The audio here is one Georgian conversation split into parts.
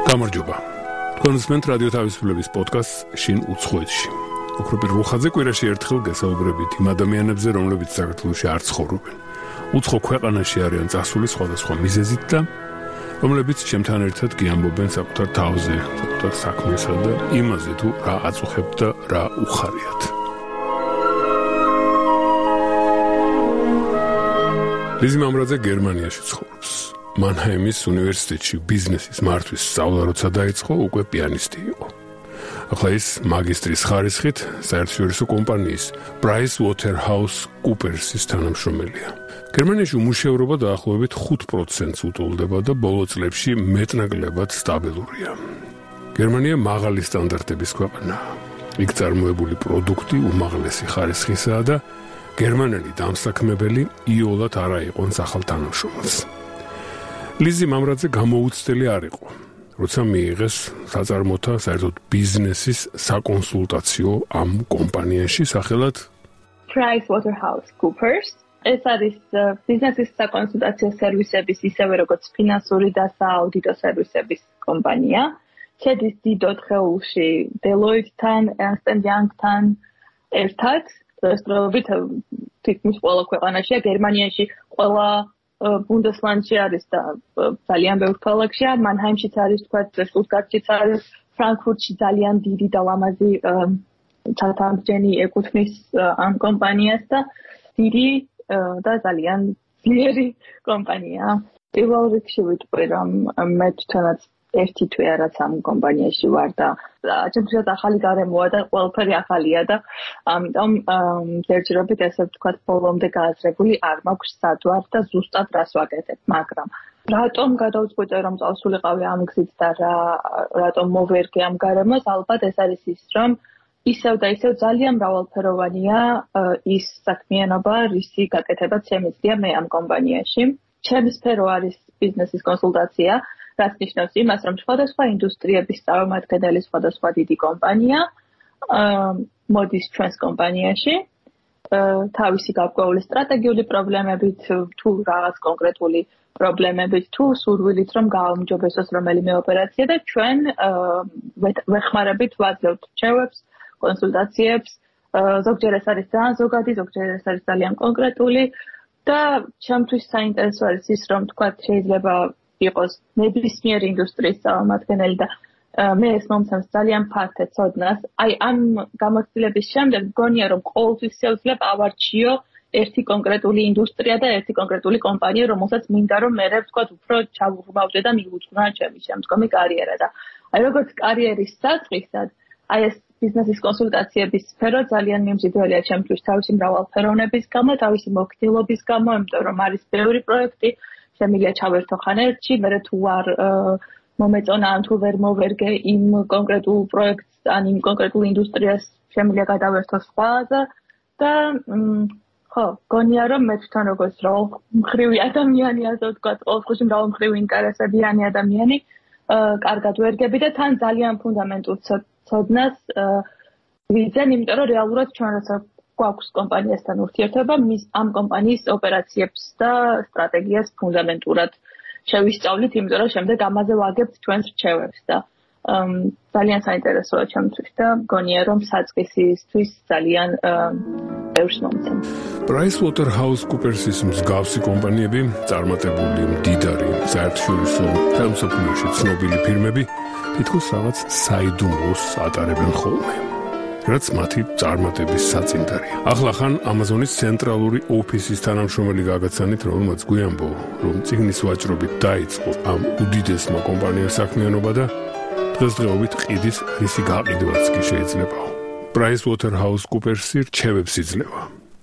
გამარჯობა. თქვენ უსმენთ რადიო თავისუფლების პოდკასტს შინ უცხოეთში. უფრო პირველ ხაზზე კვირაში ერთხელ გესაუბრებით იმ ადამიანებზე, რომლებიც საქართველოში არ ცხოვრობენ. უცხო ქვეყანაში არიან წასული სხვადასხვა მიზეზით და რომლებიც ჩემთან ერთად გიამბობენ საკუთარ თავზე, საკუთარ საქმესა და იმაზე თუ რა აწუხებთ და რა უხარიათ. ლიზი მამრაძე გერმანიაში ცხოვრობს. მანჰაიმის უნივერსიტეტში ბიზნესის მართვის სწავლა როცა დაიწყო, უკვე პიანისტი იყო. ახლა ის მაგისტრის ხარისხით საერთაშორისო კომპანიის PricewaterhouseCoopers's თანამშრომელია. გერმანიაში უმუშევრობა დაახლოებით 5%-ს უტოლდება და ბოლო წლებში მეტნაკლებად სტაბილურია. გერმანია მაღალი სტანდარტების ქვეყანაა. იქ წარმოებული პროდუქტი უმაღლესი ხარისხისაა და გერმანელი დამსაქმებელი იოლად არ აიყვანს ახალ თანამშრომელს. ლიზი მამრაძე გამოუცდელი არ იყო, როცა მიიღეს საწარმოთა საერთოდ ბიზნესის საკონსულტაციო ამ კომპანიაში სახელად PricewaterhouseCoopers. ეს არის ბიზნესის საკონსულტაციო სერვისების ისევე როგორც ფინანსური და სააუდიტო სერვისების კომპანია. შედის დიდ ოთხეულში Deloitte-თან, Ernst & Young-თან ერთად. დღესდღეობით თითქმის ყველა ქვეყანაშია, გერმანიაში ყველა ბუნდესლანდში არის და ძალიან ბევრ ქალაქშია, მანჰაიმშიც არის, თქვა, შტუტგარტშიც არის, ფრანკფურტში ძალიან დიდი და ლამაზი ცალთამბჯენი ეკუთვნის ამ კომპანიას და დიდი და ძალიან ძლიერი კომპანია. პირველ რიგში ვიტყვი, რომ მე თვითონაც ერთი თვეა რაც ამ კომპანიაში ვარ და ჩემთვის ახალი გარემოა და ყველაფერი ახალია და ამიტომ ჯერჯერობით ესე ვთქვათ ბოლომდე გააზრებული არ მაქვს სად ვარ და ზუსტად რას ვაკეთებ, მაგრამ რატომ გადავწყვიტე რომ წავსულიყავი ამ გზით და რატომ მოვერგე ამ გარემოს, ალბათ ეს არის ის, რომ ისევ და ისევ ძალიან მრავალფეროვანია ის საქმიანობა, რისი გაკეთებაც შემიძლია მე ამ კომპანიაში. ჩემი სფერო არის ბიზნესის კონსულტაცია, რაც ნიშნავს იმას, რომ სხვადასხვა ინდუსტრიების წარმომადგენელი სხვადასხვა დიდი კომპანია მოდის ჩვენს კომპანიაში თავისი გარკვეული სტრატეგიული პრობლემებით, თუ რაღაც კონკრეტული პრობლემებით, თუ სურვილით, რომ გააუმჯობესოს რომელიმე ოპერაცია და ჩვენ ვეხმარებით ვაძლევთ რჩევებს, კონსულტაციებს, ზოგჯერ ეს არის ძალიან ზოგადი, ზოგჯერ ეს არის ძალიან კონკრეტული და ჩემთვის საინტერესო არის ის, რომ თქვა შეიძლება იყოს ნებისმიერი ინდუსტრიის წარმომადგენელი და მე ეს მომცემს ძალიან ფართე ცოდნას. აი ამ გამოცდილების შემდეგ მგონია რომ ყოველთვის შევძლებ ავარჩიო ერთი კონკრეტული ინდუსტრია და ერთი კონკრეტული კომპანია, რომელსაც მინდა რომ მე ვთქვათ უფრო ჩავუღმავდე და მიუძღვნა ჩემი შემდგომი კარიერა და აი როგორც კარიერის საწყისად, აი ეს ბიზნესის კონსულტაციების სფერო ძალიან მიმზიდველია ჩემთვის თავისი მრავალფეროვნების გამო, თავისი მოქნილობის გამო, იმიტომ რომ არის ბევრი პროექტი შემიძლია ჩავერთო ხან ერთში, მერე თუ არ მომეწონა ან თუ ვერ მოვერგე იმ კონკრეტულ პროექტს ან იმ კონკრეტულ ინდუსტრიას შემიძლია გადავერთო სხვაზე და ხო, გონია რომ მე თვითონ როგორც მრავალმხრივი ადამიანი, ასე ვთქვათ, ყოველთვის მრავალმხრივი ინტერესებიანი ადამიანი, კარგად ვერგები და თან ძალიან ფუნდამენტურ ცოდნას ვიძენ, იმიტომ რომ რეალურად ჩვენ როცა გვაქვს კომპანიასთან ურთიერთობა, ამ კომპანიის ოპერაციებს და სტრატეგიას ფუნდამენტურად შევისწავლით, იმიტომ რომ შემდეგ ამაზე ვაგებთ ჩვენს რჩევებს და ძალიან საინტერესოა ჩემთვის და მგონია რომ საწყისისთვის ძალიან ბევრს მომცემ. PricewaterhouseCoopers's მსგავსი კომპანიები, წარმატებული მდიდარი საერთაშორისო ხელმსაწვდომში ცნობილი ფირმები თითქოს რაღაც საიდუმლოს ატარებენ ხოლმე. რაც მათი წარმატების საწინდარია. ახლა ხან Amazon-ის ცენტრალური ოფისის თანამშრომელი გაგაცანით, რომელმაც გვიამბო, რომ წიგნის ვაჭრობით დაიწყო ამ უდიდესმა კომპანიას საქმიანობა და დღესდღეობით ყიდის რისი გაყიდვაც კი შეიძლება. PricewaterhouseCoopers-ი რჩევებს იძლევა.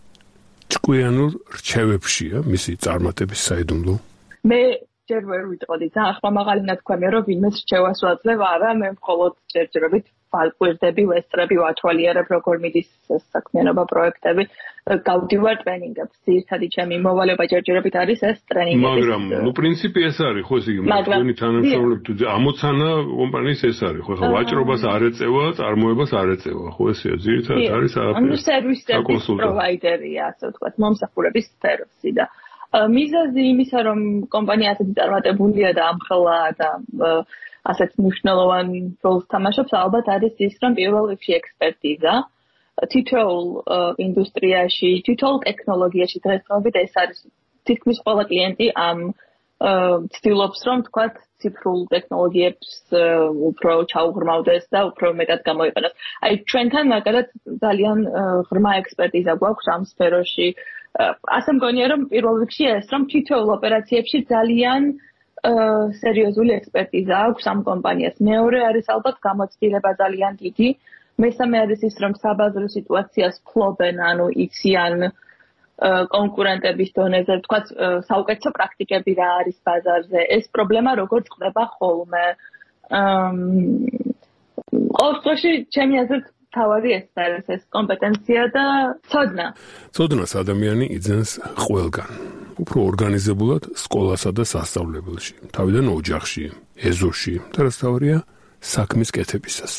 ჭკვიანურ რჩევებშია მისი წარმატების საიდუმლო. მე ჯერ ვერ ვიტყოდი, ძალიან ხმამაღალი ნათქვამია, რომ ვინმეს რჩევას ვაძლევ, არა, მე მხოლოდ ჯერჯერობით ვაკვირდები, ვესწრები, ვათვალიერებ, როგორ მიდის საქმიანობა პროექტები, გავდივარ ტრენინგებს. ძირითადი ჩემი მოვალეობა ჯერჯერობით არის ეს ტრენინგები. მაგრამ, პრინციპი ეს არის, ხო, ეს იგი, თქვენი თანამშრომლები თუ ამოცანა კომპანიის ეს არის, ხო, ხა ვაჭრობას არ ეწევა, წარმოებას არ ეწევა, ხო, ესეა, ძირითადად არის სერვისების პროვაიდერია, ასე ვთქვათ, მომსახურების სფეროში და მიზეზი იმისა, რომ კომპანია ასეთი წარმატებულია და ამხელა და ასეთ მნიშვნელოვან როლს თამაშობს, ალბათ არის ის, რომ პირველ რიგში ექსპერტიზა თითოეულ ინდუსტრიაში, თითოეულ ტექნოლოგიაში დღესდღეობით ეს არის თითქმის ყველა კლიენტი ამ ცდილობს, რომ თქვათ ციფრულ ტექნოლოგიებს უფრო ჩაუღრმავდეს და უფრო მეტად გამოიყენოს. აი ჩვენთან მაგალითად ძალიან ღრმა ექსპერტიზა გვაქვს ამ სფეროში. ასე მგონია, რომ პირველ რიგში ეს, რომ თითოეულ ოპერაციებში ძალიან სერიოზული ექსპერტიზა აქვს ამ კომპანიას. მეორე არის ალბათ გამოცდილება ძალიან დიდი. მესამე არის ის, რომ საბაზრო სიტუაციას ფლობენ, ანუ იციან კონკურენტების დონეზე, თქვათ, საუკეთესო პრაქტიკები რა არის ბაზარზე. ეს პრობლემა როგორც ხდება ხოლმე. ყოველ შემთხვევაში, ჩემი აზრით, თავარი ეს არის ეს კომპეტენცია და ცოდნა. ცოდნას ადამიანი იძენს ყველგან. უფრო ორგანიზებულად სკოლასა და სასწავლებელში, თავიდან ოჯახში, ეზოში, და რაც თავარია, საქმის კეთებისას.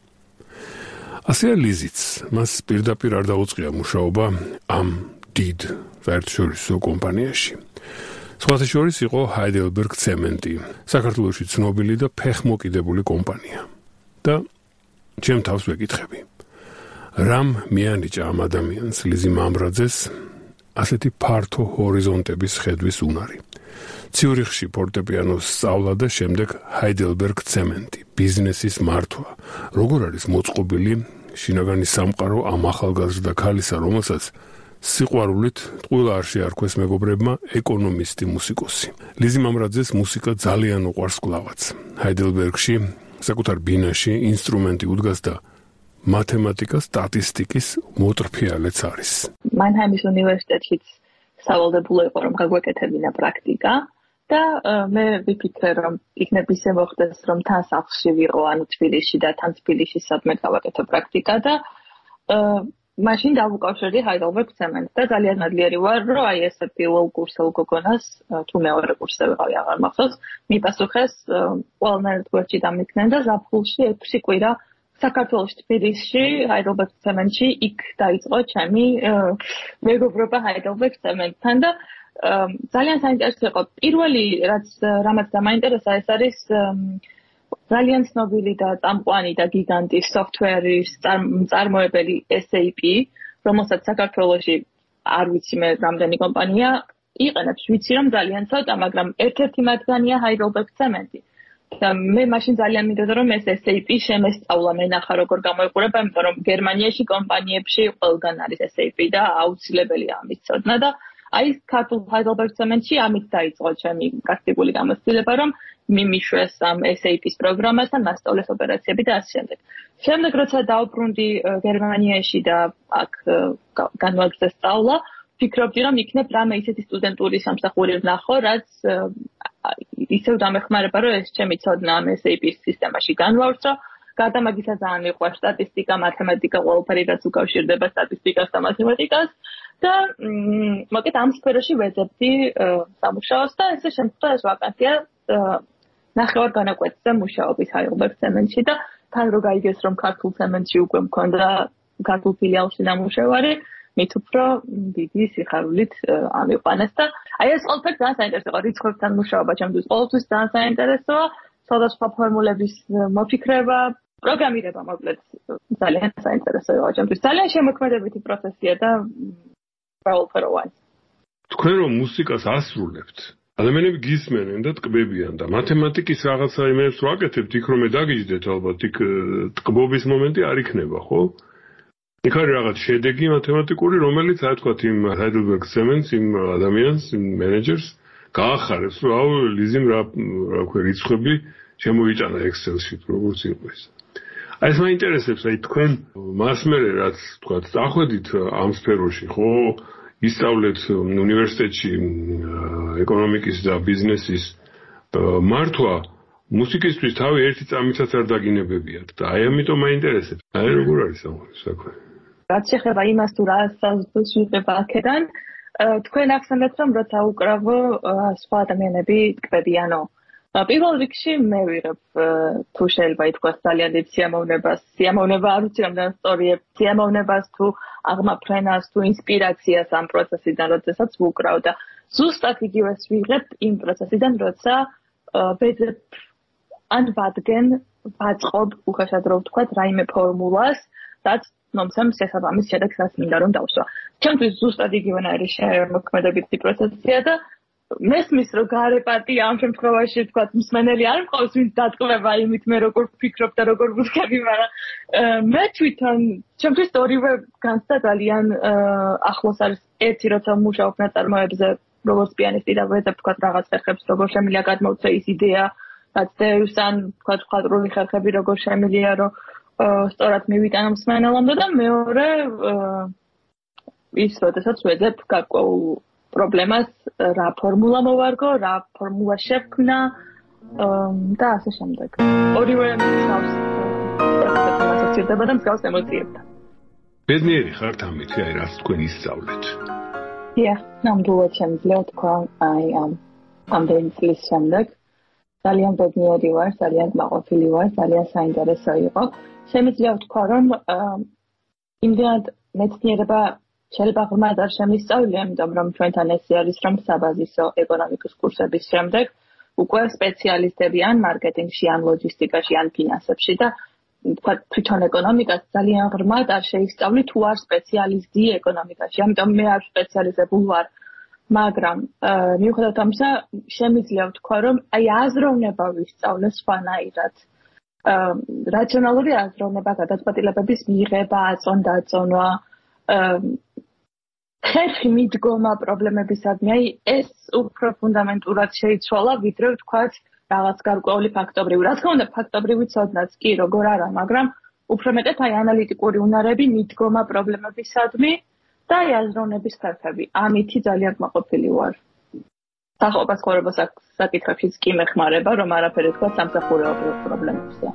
ასეა ლიზიც, მას პირდაპირ არ დაუწყია მუშაობა ამ დიდ საერთაშორისო კომპანიაში. სხვათა შორის იყო Heidelberg Cement, საქართველოში ცნობილი და ფეხმოკიდებული კომპანია. და ჩემ თავს ვეკითხები. რამ მიანიჭა ამ ადამიანს ლიზი მამრაძეს ასეთი ფართო ჰორიზონტების ხედვის უნარი. ციურიხში ფორტეპიანოს სწავლა და შემდეგ Heidelberg Cement, ბიზნესის მართვა. როგორ არის მოწყობილი შინაგანი სამყარო ამ ახალგაზრდა ქალისა, რომელსაც სიყვარულით ტყუილა არ შეარქვეს მეგობრებმა ეკონომისტი მუსიკოსი. ლიზი მამრაძეს მუსიკა ძალიან უყვარს კლავაც. Heidelbergში საკუთარ ბინაში ინსტრუმენტი უდგას და მათემატიკა, სტატისტიკის მოტრფიალეც არის. მანჰაიმის უნივერსიტეტშიც სავალდებულო იყო, რომ გაგვეკეთებინა პრაქტიკა და მე ვიფიქრე, რომ იქნებ ისე მოხდეს, რომ თან სახლში ვიყო, ანუ თბილისში და თან თბილისში სადმე გავაკეთე პრაქტიკა და მაშინ დავუკავშირდი Heidelberg Cement და ძალიან მადლიერი ვარ, რომ აი ეს პირველ კურსელ გოგონას თუ მეორე კურსზე ვიყავი, აღარ მახსოვს, მიპასუხეს ყველანაირად გვერდში დამიქნენ და ზაფხულში 6 კვირა საქართველოს თბილისში Heidelberg Cement-ში იქ დაიწყო ჩემი მეგობრობა Heidelberg Cement-თან და ძალიან საინტერესო იყო. პირველი რამაც დამაინტერესა ეს არის ძალიან ცნობილი და წამყვანი და გიგანტი software-ის მწარმოებელი SAP, რომელსაც საქართველოში არ ვიცი მე რამდენი კომპანია იყენებს, ვიცი რომ ძალიან ცოტა, მაგრამ ერთ-ერთი მათგანია Heidelberg Cement-ი. და მე მაშინ ძალიან მინდოდა რომ ეს SAP შემესწავლა, მე ნახა როგორ გამოიყურება, იმიტომ რომ გერმანიაში კომპანიებში ყველგან არის SAP და აუცილებელია ამის ცოდნა და აი ქართულ Heidelberg Cement-ში ამით დაიწყო ჩემი პრაქტიკული გამოცდილება, რომ მიმიშვეს ამ SAP-ის პროგრამასთან, მასწავლეს ოპერაციები და ასე შემდეგ. შემდეგ როცა დავბრუნდი გერმანიაში და აქ განვაგრძელე სწავლა, ფიქრობდი რომ იქნებ რამე ისეთი სტუდენტური სამსახური ვნახო, რაც ისევ დამეხმარება, რომ ეს ჩემი ცოდნა ამ SAP-ის სისტემაში განვავრცო. გარდა მაგისა ძალიან მიყვარს სტატისტიკა, მათემატიკა, ყველაფერი რაც უკავშირდება სტატისტიკას და მათემატიკას და მოკეთ ამ სფეროში ვეძებდი სამუშაოს და ესე შემდგა ეს ვაკანსია ნახევარ განაკვეთზე მუშაობის Heidelberg Cement-ში და თან რო გაიგეს რომ ქართულ ცემენტში უკვე მქონდა ქართულ ფილიალში დამუშავარი, მით უფრო დიდი სიხარულით ამიყვანეს და აი ეს ყველაფერი ძალიან საინტერესოა, რიცხვებთან მუშაობა ჩემთვის ყოველთვის ძალიან საინტერესოა, სხვადასხვა ფორმულების მოფიქრება, პროგრამირება მოკლედ ძალიან საინტერესოა ჩემთვის. ძალიან შემოქმედებითი პროცესია და ყველაფეროვანი. თქვენ რომ მუსიკას ასრულებთ, ადამიანები გისმენენ და ტკბებიან და მათემატიკის რაღაცა იმებს რო აკეთებთ, იქ რომ დაგიჯდეთ ალბათ, იქ ტკბობის მომენტი არ იქნება, ხო? იქ არის რაღაც შედეგი მათემატიკური, რომელიც აი თქვათ იმ Heidelberg Cement-ს, იმ ადამიანს, იმ მენეჯერს გაახარებს, რომ აუ ლიზიმ რა ქვია რიცხვები შემოიტანა Excel-ში, როგორც იყო ეს. აი ეს მაინტერესებს, აი თქვენ მას მერე რაც თქვათ, დახვედით ამ სფეროში, ხო? ისწავლეთ უნივერსიტეტში ეკონომიკის და ბიზნესის მართვა, მუსიკისთვის თავი ერთი წამიცაც არ დაგინებებიათ და აი ამიტომ მაინტერესებს. აი როგორ არის ამ საქმე? რაც შეეხება იმას თუ რა საზრდოს ვიღება აქედან, თქვენ ახსენეთ რომ როცა უკრავო სხვა ადამიანები ტკბებიანო. პირველ რიგში მე ვიღებ თუ შეიძლება ითქვას ძალიან დიდ სიამოვნება არ ვიცი რამდენ სწორია, სიამოვნებას თუ აღმაფრენას თუ ინსპირაციას ამ პროცესიდან, როდესაც ვუკრავ და ზუსტად იგივეს ვიღებთ იმ პროცესიდან, როცა ვეძებ ან ვაწყობ უხეშად რო ვთქვათ რაიმე ფორმულას, რაც მომცემს შესაბამის შედეგს, რაც მინდა რომ დავსვა. ჩემთვის ზუსტად იგივენაირი შემოქმედებითი პროცესია და მესმის რომ გარე პარტია ამ შემთხვევაში ვთქვათ მსმენელი არ მყავს, ვინც დატკბება იმით მე როგორ ვფიქრობ და როგორ ვუდგები, მაგრამ მე თვითონ ჩემთვის ორივე განცდა ძალიან ახლოს არის. ერთი როცა ვმუშაობ ნაწარმოებზე როგორც პიანისტი და ვეძებ ვთქვათ რაღაც ხერხებს როგორ შემიძლია გადმოვცე ის იდეა, რაც დევს ან ვთქვათ მხატვრული ხერხები როგორ შემიძლია რომ სწორად მივიტანო მსმენელამდე და მეორე ის როდესაც ვეძებ გარკვეულ პრობლემას რა ფორმულა მოვარგო, რა ფორმულა შევქმნა და ასე შემდეგ. ორივე მსგავს პროცესებთან ასოცირდება და მსგავს ემოციებთან. ბედნიერი ხართ ამით, აი რაც თქვენ ისწავლეთ. ნამდვილად შემიძლია თქვა, აი ამდენი წლის შემდეგ ძალიან ბედნიერი ვარ, ძალიან კმაყოფილი ვარ, ძალიან საინტერესო იყო. შემიძლია ვთქვა, რომ იმდენად მეცნიერება შეიძლება ღრმად არ შემისწავლია, იმიტომ რომ ჩვენთან ესე არის, რომ საბაზისო ეკონომიკის კურსების შემდეგ უკვე სპეციალისტები ან მარკეტინგში, ან ლოჯისტიკაში, ან ფინანსებში და ვთქვათ, თვითონ ეკონომიკას ძალიან ღრმად არ შეისწავლი თუ არ სპეციალისტი ეკონომიკაში. ამიტომ მე არ სპეციალიზებული ვარ, მაგრამ მიუხედავად ამისა, შემიძლია ვთქვა, რომ აი აზროვნება ვისწავლე სხვანაირად. რაციონალური აზროვნება, გადაწყვეტილებების მიღება, აწონ-დაწონვა, ხერხი მიდგომა პრობლემებისადმი, აი ეს უფრო ფუნდამენტურად შეიცვალა, ვიდრე ვთქვათ რაღაც გარკვეული ფაქტობრივი. რა თქმა უნდა, ფაქტობრივი ცოდნაც კი როგორ არა, მაგრამ უფრო მეტად აი ანალიტიკური უნარები მიდგომა პრობლემებისადმი და აი აზროვნების ხერხები. ამითი ძალიან კმაყოფილი ვარ. სახოებას ცხოვრებას საკითხებშიც კი მეხმარება, რომ არაფერი თქვა სამსახურეობრივ პრობლემებზე.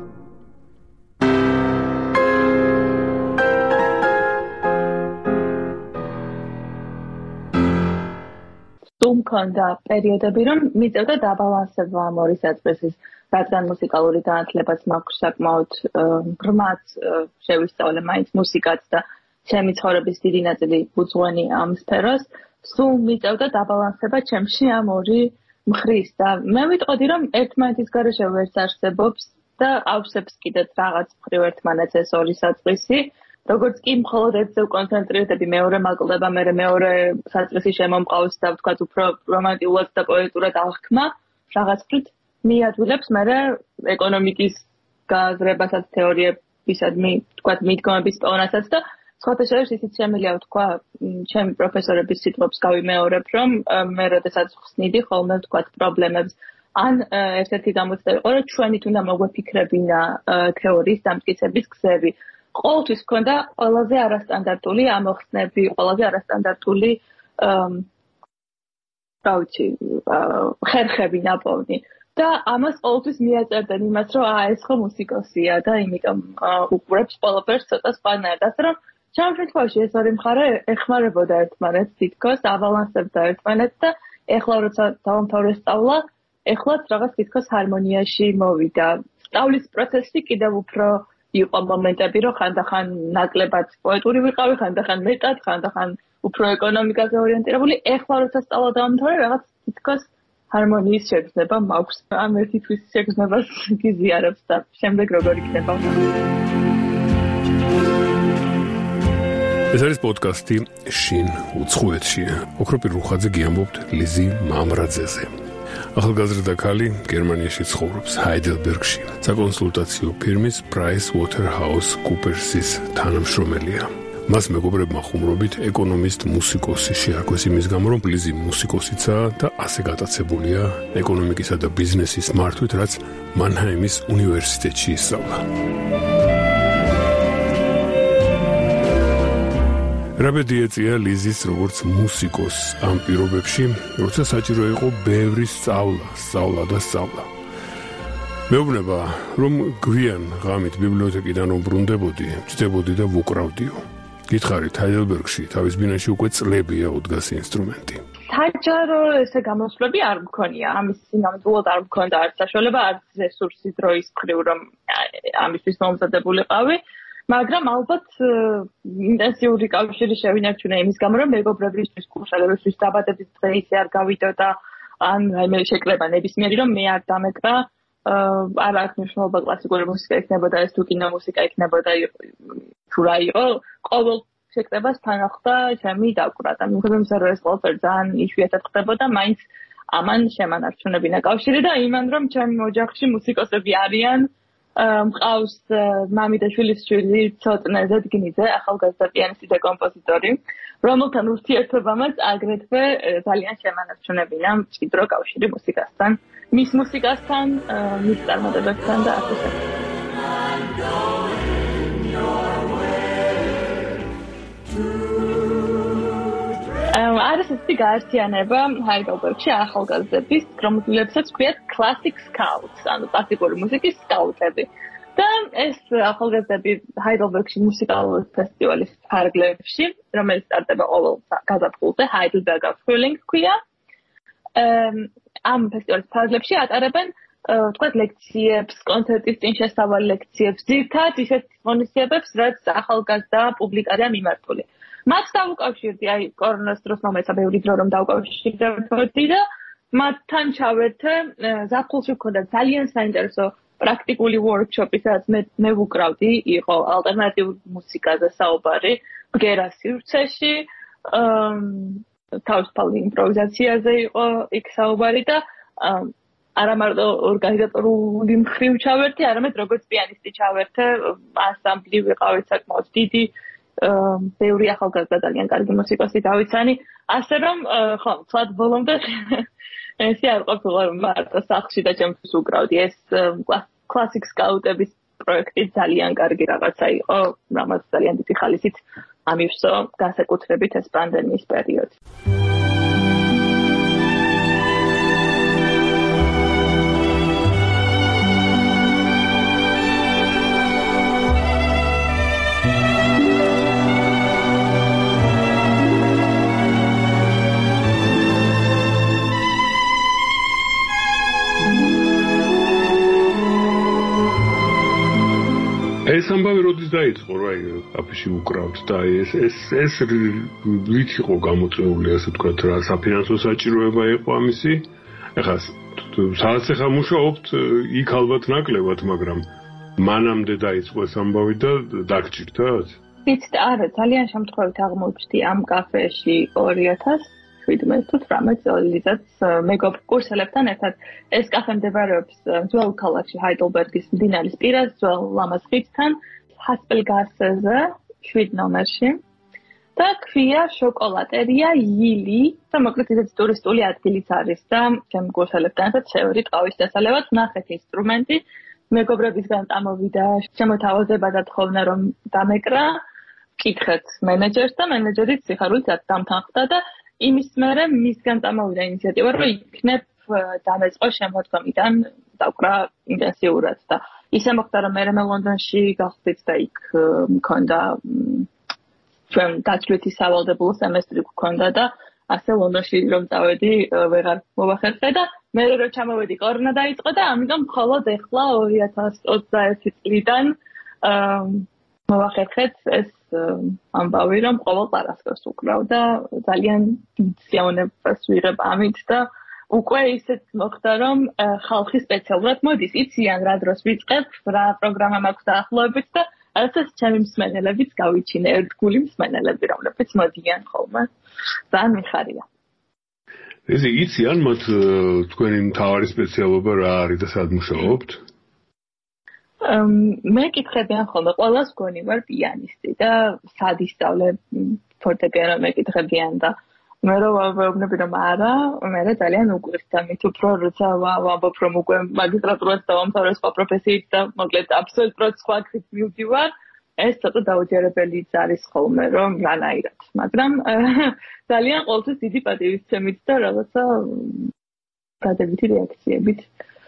მქონდა პერიოდები, რომ მიწევდა დაბალანსება ამ ორი საწყისის, რადგან მუსიკალური განათლებაც მაქვს საკმაოდ ღრმად შევისწავლე მაინც მუსიკაც და ჩემი ცხოვრების დიდი ნაწილი უძღვენი ამ სფეროს, სულ მიწევდა დაბალანსება ჩემში ამ ორი მხრის და მე ვიტყოდი, რომ ერთმანეთის გარეშე ვერც არსებობს და ავსებს კიდეც რაღაც მხრივ ერთმანეთს ეს ორი საწყისი. როგორც კი მხოლოდ ერთზე ვკონცენტრირდები, მეორე მაკლდება, მე მეორე საწყისი შემომყავს და ვთქვათ უფრო რომანტიულად და პოეტურად აღქმა, რაღაც ფრით მიადვილებს მე ეკონომიკის გააზრებასაც, თეორიებისადმი, ვთქვათ მიდგომების პოვნასაც და სხვათა შორის ისიც შემიძლია ვთქვა, ჩემი პროფესორების სიტყვებს გავიმეორებ, რომ მე როდესაც ხსნიდი ხოლმე ვთქვათ პრობლემებს, ან ერთ-ერთი გამოცდა იყო, რომ ჩვენით უნდა მოგვეფიქრებინა თეორიის დამტკიცების გზები. ყოველთვის ჰქონდა ყველაზე არასტანდარტული ამოხსნები, ყველაზე არასტანდარტული ხერხები ნაპოვნი. და ამას ყოველთვის მიაწერდნენ იმას, რომ ეს ხო მუსიკოსია და იმიტომ უყურებს ყველაფერს ცოტა სხვანაირად. ასე რომ ჩემ შემთხვევაში ეს ორი მხარე ეხმარებოდა ერთმანეთს თითქოს, აბალანსებდა ერთმანეთს და ეხლა როცა დავამთავრე სწავლა, ეხლაც რაღაც თითქოს ჰარმონიაში მოვიდა. სწავლის პროცესი კიდევ უფრო იყო მომენტები, რომ ხანდახან ნაკლებად პოეტური ვიყავი, ხანდახან მეტად, ხანდახან უფრო ეკონომიკაზე ორიენტირებული. ეხლა როცა სწავლა დავამთავრე, რაღაც თითქოს ჰარმონიის შეგრძნება მაქვს. ამ ერთი თვის შეგრძნებას გიზიარებს და შემდეგ როგორ იქნება. ეს არის პოდკასტი შინ უცხოეთში. ოქროპირ რუხაძე გიამბობთ ლიზი მამრაძეზე. ახალგაზრდა ქალი გერმანიაში ცხოვრობს, ჰაიდელბერგში. საკონსულტაციო ფირმის PricewaterhouseCoopers's თანამშრომელია. მას მეგობრებმა ხუმრობით ეკონომისტ მუსიკოსი შეარქვეს იმის გამო, რომ ლიზი მუსიკოსიცაა და ასე გატაცებულია ეკონომიკისა და ბიზნესის მართვით, რაც მანჰაიმის უნივერსიტეტში ისწავლა. რაბედი ეწია ლიზის როგორც მუსიკოს ამ პირობებში, როცა საჭირო იყო ბევრი სწავლა. მეუბნება, რომ გვიან ღამით ბიბლიოთეკიდან რომ ბრუნდებოდი, ვჭდებოდი და ვუკრავდიო. გითხარით, ჰაიდელბერგში თავის ბინაში უკვე წლებია უდგას ინსტრუმენტი. საჯარო ესე გამოსვლები არ მქონია, ამის ნამდვილად არ მქონდა არც საშუალება, არც რესურსი დროის მხრივ, რომ ამისთვის მომზადებულიყავი. მაგრამ ალბათ ინტენსიური კავშირი შევინარჩუნე იმის გამო, რომ მეგობრებისთვის, კურსელებისთვის დაბადების დღე ისე არ გავიდო და ან რაიმე შეკრება ნებისმიერი, რომ მე არ დამეკრა, არ აქვს მნიშვნელობა კლასიკური მუსიკა იქნებოდა ეს თუ კინო მუსიკა იქნებოდა თუ რა იყო, ყოველ შეკრებას თან ახდა ჩემი დაკვრა და მიუხედავად იმისა, რომ ეს ყველაფერი ძალიან იშვიათად ხდებოდა, მაინც ამან შემანარჩუნებინა კავშირი და იმან რომ ჩემი ოჯახში მუსიკოსები არიან, მყავს მამიდაშვილის შვილი ცოტნე ზედგინიძე, ახალგაზრდა პიანისტი და კომპოზიტორი, რომელთან ურთიერთობამაც აგრეთვე ძალიან შემანარჩუნებინა მჭიდრო კავშირი მუსიკასთან, მის მუსიკასთან, მის წარმატებებთან და ასე შემდეგ. არის ისეთი გაერთიანება ჰაიდელბერგში ახალგაზრდების, რომელსაც ქვიათ classic scouts, ანუ კლასიკური მუსიკის სკაუტები. და ეს ახალგაზრდები ჰაიდელბერგში მუსიკალური ფესტივალის ფარგლებში, რომელიც სტარტდება ყოველ გაზაფხულზე, Heidelberger Frühling ქვია. ამ ფესტივალის ფარგლებში ატარებენ თქვათ ლექციებს, კონცერტის წინ შესავალი ლექციებს, ძირთად ისეთ ღონისძიებებს, რაც ახალგაზრდა პუბლიკარია მიმართული. მათ დავუკავშირდი, აი კორონას დროს მომეცა ბევრი დრო რომ დავუკავშირდებოდი და მათთან ჩავერთე, ზაფხულში მქონდა ძალიან საინტერესო პრაქტიკული ვორქშოპი, სადაც მე ვუკრავდი, იყო ალტერნატიულ მუსიკაზე საუბარი, ბგერა სივრცეში, თავისუფალი იმპროვიზაციაზე იყო იქ საუბარი და არა მარტო ორგანიზატორული მხრივ ჩავერთე, არამედ როგორც პიანისტი ჩავერთე, ანსამბლი ვიყავით საკმაოდ დიდი, ბევრი ახალგაზრდა ძალიან კარგი მუსიკოსი დავიცანი, ასე რომ ხო, ცოტა ბოლომდე ესე არ ყოფილა მარტო სახლში და ჩემთვის უკრავდი, ეს classic scout-ების პროექტი ძალიან კარგი რაღაცა იყო, რამაც ძალიან დიდი ხალისით ამივსო განსაკუთრებით ეს პანდემიის პერიოდი. ეს ამბავი როდის დაიწყო, რა აფიში უკრავთ და ეს რით იყო გამოწვეული, ასე ვთქვათ, რა საფინანსო საჭიროება იყო ამისი? ეხლა სადაც ახლა მუშაობთ, იქ ალბათ ნაკლებად, მაგრამ მანამდე დაიწყო ეს ამბავი და დაგჭირდათ? ვიცით, არა, ძალიან შემთხვევით აღმოჩნდი ამ კაფეში 2017 წელიწადს მეგობრ კურსელებთან ერთად. ეს კაფე მდებარეობს ძველ ქალაქში ჰაიდელბერგის მდინარის პირას, ძველ ლამაზ ხიდთან, ჰასპელგასზე, 7 ნომერში. და ქვია შოკოლატერია ილი, და მოკლედ ისეთი ტურისტული ადგილიც არის და ჩემ კურსელებთან ერთად შევედი ყავის დასალევად, ნახეთ ინსტრუმენტი, მეგობრებისგან წამოვიდა შემოთავაზება და თხოვნა რომ დამეკრა, ვკითხეთ მენეჯერს და მენეჯერიც სიხარულით დამთანხმდა და იმის მერე მისგან წამოვიდა ინიციატივა, რომ იქნებ დამეწყო შემოდგომიდან დაკვრა ინტენსიურად და ისე მოხდა, რომ მე ლონდონში გავხდით და იქ მქონდა ჩვენ დაწვრითი სავალდებულო სემესტრი გქონდა და ასე ლონდონში რომ წავედი ვეღარ მოვახერხე და მე რო ჩამოვედი კორონა დაიწყო და ამიტომ მხოლოდ ეხლა 2021 წლიდან მოვახერხეთ ეს ამბავი რომ ყოველ პარასკევს უკრავ და ძალიან სიამოვნებას ვიღებ ამით და უკვე ისეთ მოხდა რომ ხალხი სპეციალურად მოდის, იციან რა დროს ვიწყებ, რა პროგრამა მაქვს დაახლოებით და ასეც ჩემი მსმენელებიც გავიჩინე, ერთგული მსმენელები, რომლებიც მოდიან ხოლმე. ძალიან მიხარია. ესე იციან მათ თქვენი მთავარი სპეციალობა რა არის და სად მუშაობთ? მე კითხებიან ხოლმე, ყველას გონი ვარ პიანისტი და სად ისწავლე ფორტეპიანო მეკითხებიან და მე რომ ვეუბნები რომ არა, მე ძალიან უყვირდა მით უფრო როცა ვამბობ რომ უკვე მაგისტრატურას დავამთავრე სხვა პროფესიით და მოკლედ აბსოლუტურად სხვა კრით მივდივარ, ეს ცოტა დაუჯერებელიც არის ხოლმე რომ რანაირად, მაგრამ ძალიან ყოველთვის დიდი პატივისცემით და რაღაცა დადებითი რეაქციებით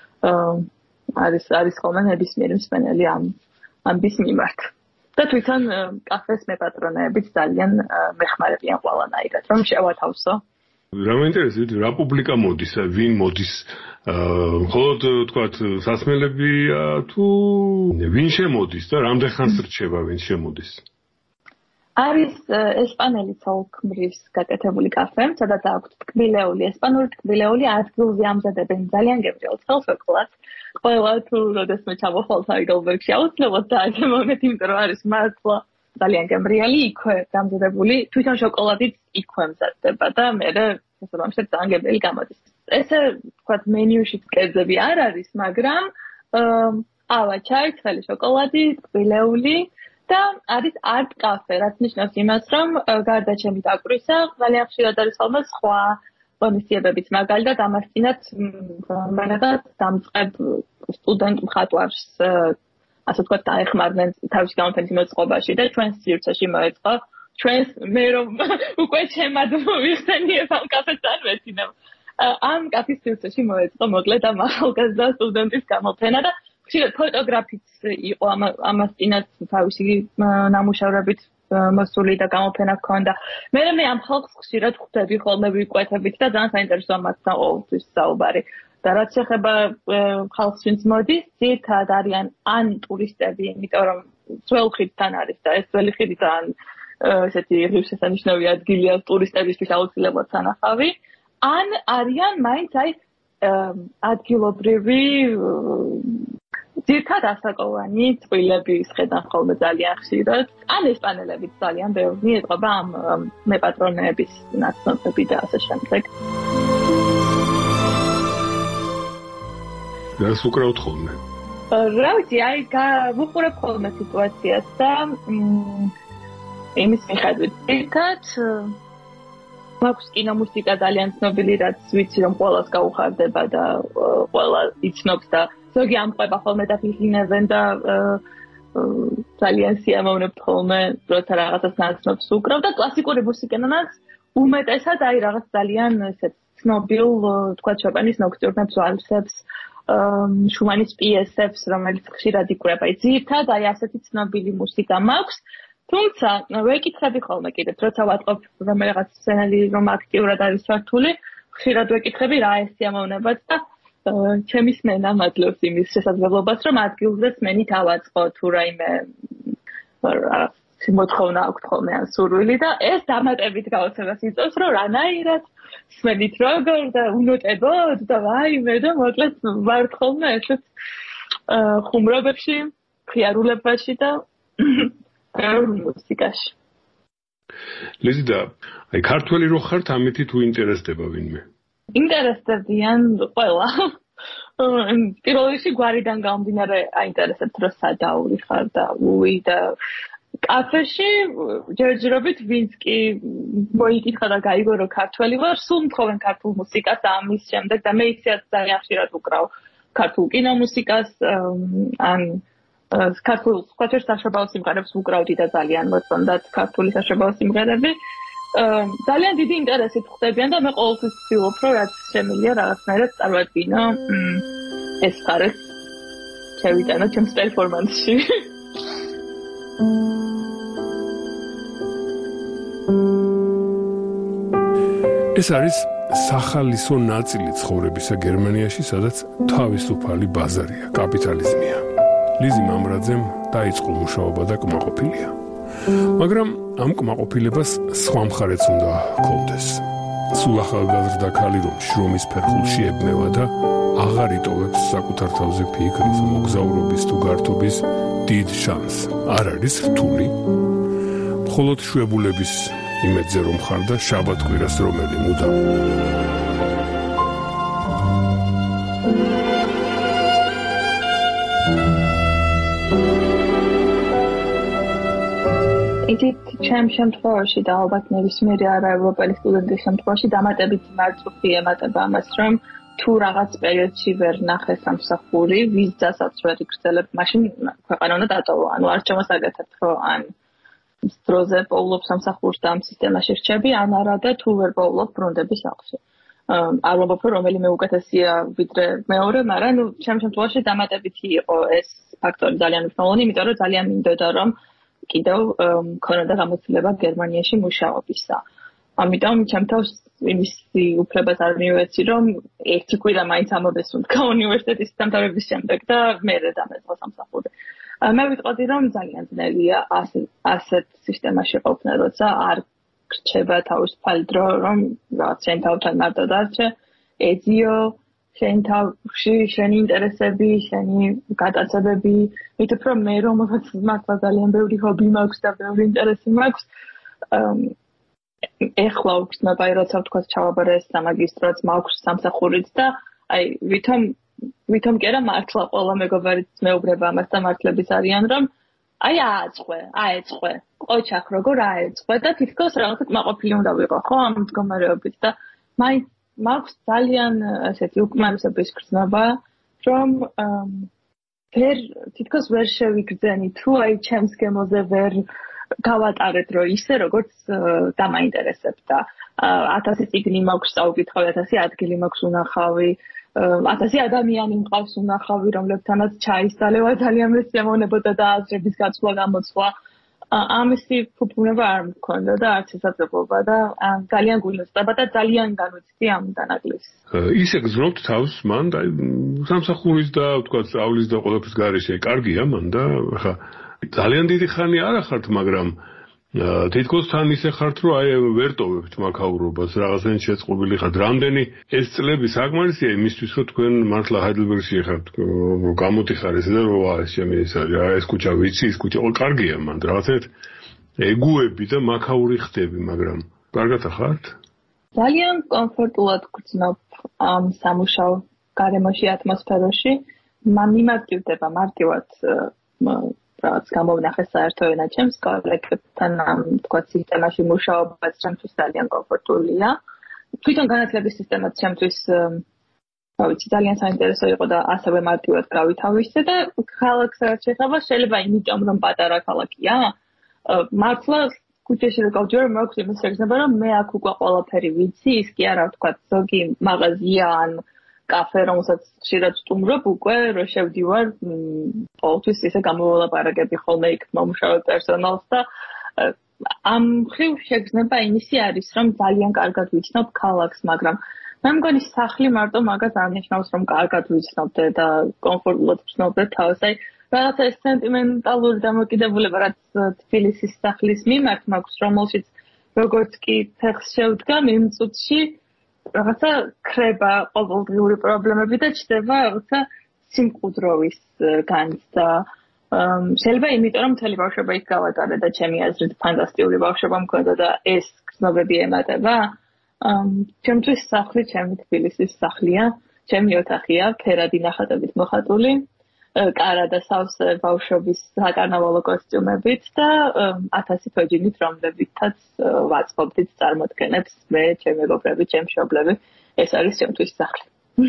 არის ხოლმე ნებისმიერი მსმენელი ამბის მიმართ. და თვითონ კაფეს მეპატრონეებიც ძალიან მეხმარებიან ყველანაირად, რომ შევათავსო რა მაინტერესებს, რა პუბლიკა მოდის, ვინ მოდის? მხოლოდ თქვათ სასმელებია თუ ვინ შემოდის და რამდენ ხანს რჩება ვინ შემოდის? არის ესპანელი ცოლქმრის გაკეთებული კაფე, სადაც აქვთ ტკბილეული, ესპანური ტკბილეული ადგილზე ამზადებენ ძალიან გემრიელ ცხელ შოკოლადს. ყველა თუ როდესმე ჩამოხვალთ აიდელბერგში აუცილებლად დააგემოვნეთ, იმიტომ რომ არის მართლა ძალიან გემრიელი, იქვე დამზადებული, თვითონ შოკოლადიც იქვე მზადდება და მე შესაბამისად ძალიან გემრიელი გამოდის. ესე ვთქვათ მენიუში კერძები არ არის, მაგრამ ყავა, ჩაი, ცხელი შოკოლადი, ტკბილეული და არის art cafe, რაც ნიშნავს იმას, რომ გარდა ჩემი დაკვირისა, ძალიან ხშირად არის ხოლმე სხვა ღონისძიებებიც, მაგალითად ამასწინათ მენადათ დამწყებ სტუდენტ მხატვარს ასე ვთქვათ დაეხმარნენ თავის გამოფენის მოწყობაში და ჩვენს სივრცეში მოეწყო ჩვენს მე რომ უკვე ჩემად მოვიხსენიებ ამ კაფეს არ ვეცინებ ამ კაფის სივრცეში მოეწყო მოკლედ ამ ახალგაზრდა სტუდენტის გამოფენა და ხშირად ფოტოგრაფიც იყო ამასწინათ თავისი ნამუშევრებით მოსული და გამოფენა ჰქონდა. მე ამ ხალხს ხშირად ხვდები ხოლმე ვიკვეთებით და ძალიან საინტერესოა მათთან ყოველთვის საუბარი. და რაც შეეხება ხალხს, ვინც მოდის, ძირითადად არიან ან ტურისტები, იმიტომ რომ ძველ ხიდთან არის და ეს ძველი ხიდი ძალიან ესეთი ღირსშესანიშნავი ადგილია ტურისტებისთვის აუცილებლად სანახავი, ან არიან მაინც აი ადგილობრივი ძირითადად ასაკოვანი წყვილები ისხედან ხოლმე ძალიან ხშირად, ან ესპანელებიც ძალიან ბევრი ეტყობა ამ მეპატრონეების ნაცნობები და ასე შემდეგ. რას უკრავთ ხოლმე? რა ვიცი, აი ვუყურებ ხოლმე სიტუაციას და იმის მიხედვით ერთად მაქვს კინომუსიკა ძალიან ცნობილი, რაც ვიცი რომ ყველას გაუხარდება და ყველა იცნობს და ზოგი ამყვება ხოლმე და ფიქრინებენ და ძალიან სიამოვნებთ ხოლმე როცა რაღაცას ნაცნობს უკრავ და კლასიკური მუსიკანაც უმეტესად აი რაღაც ძალიან ესეთ ცნობილ თქვა შოპენის ნოქტიურნებს ვალსებს შუმანის პიესებს, რომელიც ხშირად იკვრება. ძირითადად აი ასეთი ცნობილი მუსიკა მაქვს, თუმცა ვეკითხები ხოლმე კიდევ, როცა ვატყობ რომ რაღაც სცენარი რომ აქტიურად არის ჩართული, ხშირად ვეკითხები რა ეს სიამოვნებაც და ჩემი სმენა მაძლევს იმის შესაძლებლობას, რომ ადგილზეც მენით ავაწყო თუ რაიმე მოთხოვნა აქვს ხოლმე ან სურვილი და ეს დამატებით გაოცებას იწევს, რომ რანაირად სმენით როგორ და უნოტებოდ და ვაიმე და მოკლედ ვართ ხოლმე ესეთ ხუმრობებში, ხიარულებაში და მუსიკაში. ლიზი და აი ქართველი რო ხართ, ამითი თუ ინტერესდება ვინმე? ინტერესდებიან ყველა. პირველ რიგში გვარიდან გამომდინარე აინტერესებთ რომ სადაური ხარ და უი და კაფეში ჯერჯერობით ვინც კი მოიკითხა და გაიგო რომ ქართველი ვარ, სულ მთხოვენ ქართულ მუსიკას ამის შემდეგ და მე ისეაც ძალიან ხშირად უკრავ ქართულ კინომუსიკას ან ქართულ სხვაჯერ საშობაო სიმღერებს უკრავდი და ძალიან მოწონდათ ქართული საშობაო სიმღერები. ძალიან დიდი ინტერესით ხვდებიან და მე ყოველთვის ვცდილობ რომ რაც შემიძლია რაღაცნაირად წარვადგინო ეს ხარეს შევიტანო ჩემს პერფორმანსში. ეს არის სახალისო ნაწილი ცხოვრებისა გერმანიაში, სადაც თავისუფალი ბაზარია, კაპიტალიზმია. ლიზი მამრაძემ დაიწყო მუშაობა და კმაყოფილია. მაგრამ ამ კმაყოფილებას სხვა მხარეც უნდა ჰქონდეს. სულ ახალგაზრდა ქალი რომ შრომის ფერხულში ებმევა და აღარ იტოვებს საკუთარ თავზე ფიქრის, მოგზაურობის თუ გართობის დიდ შანსს. არ არის რთული. მხოლოდ შვებულების იმედზე რომ ხარ და შაბათ-კვირას რომელი მუდამ. იცით, ჩემ შემთხვევაში და ალბათ ნებისმიერი არაევროპელი სტუდენტის შემთხვევაში დამატებით მარწუხი ემატება ამას, რომ თუ რაღაც პერიოდში ვერ ნახე სამსახური, ვიზასაც ვერ იგრძელებ, მაშინ ქვეყანა უნდა დატოვო. ანუ არ შემოსაგეთებ, რომ ან დროზე პოულობ სამსახურს და ამ სისტემაში რჩები, ან არა და თუ ვერ პოულობ ბრუნდები სახლში. არ ვამბობ, რომ რომელიმე უკეთესია ვიდრე მეორე, მაგრამ ჩემ შემთხვევაში დამატებითი იყო ეს ფაქტორი ძალიან მნიშვნელოვანი, იმიტომ რომ ძალიან მინდოდა რომ კიდევ მქონოდა გამოცდილება გერმანიაში მუშაობისა. ამიტომ ჩემთვის იმისი უფლებას არ მივეცი, რომ ერთი კვირა მაინც ამოდეს უნდა უნივერსიტეტის დამთავრების შემდეგ და მერე დამეწყო სამსახური. მე ვიტყოდი, რომ ძალიან ძნელია ასეთ სისტემაში ყოფნა, როცა არ რჩება თავისუფალი დრო, რომ რაღაც შენ თავთან მარტო დარჩე, ეძიო შენ თავში შენი ინტერესები, შენი გატაცებები, მით უფრო მე რომელსაც მართლა ძალიან ბევრი ჰობი მაქვს და ბევრი ინტერესი მაქვს, ეხლა უცნობა როცა ვთქვა ჩავაბარე სამაგისტროც მაქვს სამსახურიც და აი ვითომ კი არა მართლა ყველა მეგობარიც მეუბრება ამას და მართლების არიან რომ აი აეწყვე ყოჩახ როგორ აეწყვე და თითქოს რაღაცა კმაყოფილი უნდა ვიყო ხო ამ მდგომარეობით და მაინც მაქვს ძალიან ესეთი უკმარისობის გრძნობა რომ თითქოს ვერ შევიგრძენი თუ აი ჩემს გემოზე ვერ გავატარეთ რო ისე როგორც დამაინტერესებს და 1000 წიგნი მაქვს წაუკითხავი 1000 ადგილი მაქვს უნახავი 1000 ადამიანი მყავს უნახავი რომლებთანაც ჩაისწავლება ძალიან მესიამოვნებოდა და აზრების გაცვლა გამოცვლა ამისი ფუფუნება არ მქონდა და არც შესაძლებლობა და ძალიან გულისხმობა და ძალიან განვიცდი ამ დანაკლისს ისე გზნობთ თავს მან და სამსახურის და თქვა სწავლის და ყველაფრის გარეშე კარგია მან და ხა ძალიან დიდი ხანი არ ახართ, მაგრამ თითქოს თან ისე ხართ, რომ აი ვერ ტოვებთ მაქაურობას, რაღაცნაირად შეწყობილი ხართ. რამდენი ეს წლები საკმარისია იმისთვის, რომ თქვენ მართლა ჰაიდელბერგში ხართ, გამოდიხარ ესე და რომ ეს ჩემი ეს კუჩა ვიცი, ეს კუჩა კარგია მანდ, რაღაცნაირად ეგუები და მაქაური ხდები, მაგრამ კარგად ახართ? ძალიან კომფორტულად გრძნობ ამ სამუშაო გარემოში, ატმოსფეროში. მიმართივდება მარტივად რაც გამოვნახე საერთო ენა ჩემს კოლეგებთან ამ თქვა სისტემაში მუშაობაც ჩემთვის ძალიან კომფორტულია. თვითონ განათლების სისტემაც ჩემთვის ვიცი ძალიან საინტერესო იყო და ასევე მარტივად გავითავისე და ქალაქს რაც შეხება შეიძლება იმიტომ რომ პატარა ქალაქია. მართლა ქუჩაში რო გავჯერ მაქვს იმის შეგრძნება რომ მე აქ უკვე ყველაფერი ვიცი ის კი არა თქვა ზოგი მაღაზია ან კაფე რომელსაც ხშირად სტუმრობ უკვე რო შევდივარ ყოველთვის ისე გამოვალაპარაკები ხოლმე იქ მომუშავე პერსონალს და ამ ხრივ შეგრძნება იმისი არის რომ ძალიან კარგად ვიცნობ ქალაქს მაგრამ მე მგონი სახლი მარტო მაგას არ ნიშნავს რომ კარგად ვიცნობდე და კომფორტულად ვცნობდე თავს აი რაღაცა ეს სენტიმენტალური დამოკიდებულება რაც თბილისის სახლის მიმართ მაქვს რომელშიც როგორც კი ფეხს შევდგა იმ წუთში რაღაცა ხრება ყოველდღიური პრობლემები და ჩდება რაღაცა სიმყუდროვის განცდა. შეიძლება იმიტომ რომ მთელი ბავშვობა იქ გავატარე და ჩემი აზრით ფანტასტიკური ბავშვობა მქონდა და ეს გრძნობები ემატება. ჩემთვის სახლი ჩემი თბილისის სახლია, ჩემი ოთახია, ფერადი ნახატებით მოხატული, კარა და სავსე ბავშვობის საკარნავალო კოსტიუმებით და 1000 ფეჯინით რომლებითაც ვაწყობდით წარმოდგენებს მე, ჩემი მეგობრები, ჩემი მშობლები. ეს არის ჩემთვის სახლი.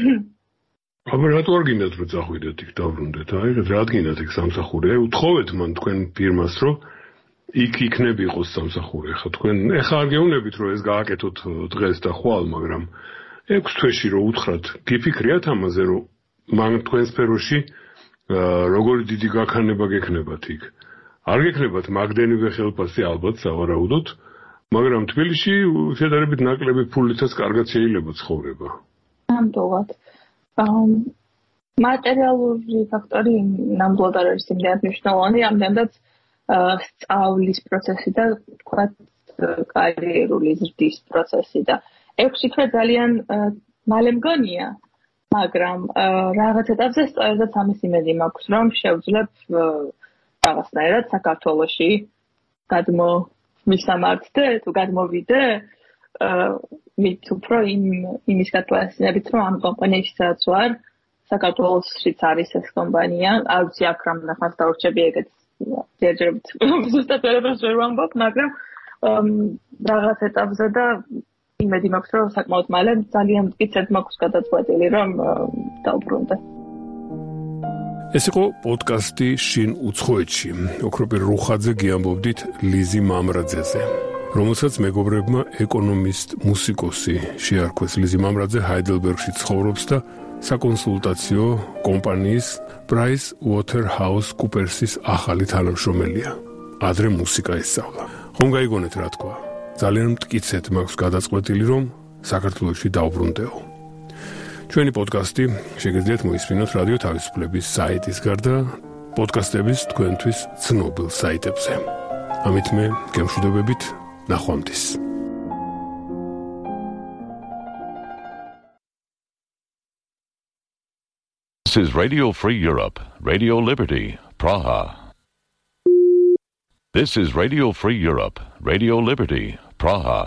აბა რატო არ გინდათ რომ წახვიდეთ იქ დავრუნდეთ? აი რა გინდათ იქ სამსახური? აი უთხოვეთ მან თქვენ ფირმას რომ იქ იქნებიყოს სამსახური. ხა თქვენ ეხა არ გეუბნებით რომ ეს გააკეთოთ დღეს და ხვალ, მაგრამ 6 თვეში რომ უთხრათ, გიფიქრიათ ამაზე რომ მან თქვენ სფეროში როგორი დიდი გაქანება გექნებათ იქ. არ გექნებათ მაგდენივე ხელფასი ალბათ სავარაუდოდ, მაგრამ თბილისში შედარებით ნაკლები ფულითაც კარგად შეიძლება ცხოვრება. ნამდვილად. მატერიალური ფაქტორი ნამდვილად არ არის იმდენად მნიშვნელოვანი, ამდენადაც სწავლის პროცესი და თქვა კარიერული ზრდის პროცესი და 6 თვე ძალიან მალე მგონია. მაგრამ რაღაც ეტაპზე სწორედაც ამის იმედი მაქვს, რომ შევძლებ რაღაცნაირად საქართველოში გადმოვისამართდე, თუ გადმოვიდე, მით უფრო იმის გათვალისწინებით, რომ ამ კომპანიისსაც ვარ, საქართველოშიც არის ეს კომპანია, არ ვიცი აქ რამ ნახავს დაურჩები ეგეც ჯერჯერობით ზუსტად ვერ ვამბობ, მაგრამ რაღაც ეტაპზე და იმედი მაქვს რომ საკმაოდ მალე ძალიან მტკიცედ მაქვს გადაწყვეტილი რომ დავბრუნდე. ეს იყო პოდკასტი შინ უცხოეთში. ოქროპირ რუხაძე გიამბობდით ლიზი მამრაძეზე, რომელსაც მეგობრებმა ეკონომისტ მუსიკოსი შეარქვეს. ლიზი მამრაძე ჰაიდელბერგში ცხოვრობს და საკონსულტაციო კომპანიის PricewaterhouseCoopers's ახალი თანამშრომელია. ადრე მუსიკა ისწავლა. ხომ გაიგონეთ რა თქვა? ძალიან მტკიცედ მაქვს გადაწყვეტილი, რომ საქართველოში დავბრუნდეო. ჩვენი პოდკასტი შეგიძლიათ მოისმინოთ რადიო თავისუფლების საიტის გარდა პოდკასტების თქვენთვის ცნობილ საიტებზე. ამით მე გემშვიდობებით ნახვამდის. This is Radio Free Europe, Radio Liberty, Praha. This is Radio Free Europe, Radio Liberty, Praha.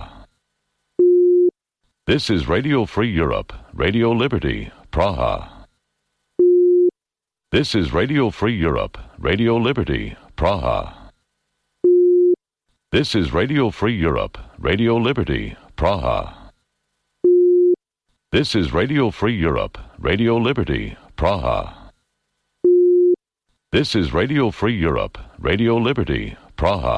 This is Radio Free Europe, Radio Liberty, Praha. This is Radio Free Europe, Radio Liberty, Praha. This is Radio Free Europe, Radio Liberty, Praha. This is Radio Free Europe, Radio Liberty, Praha. This is Radio Free Europe, Radio Liberty, Praha.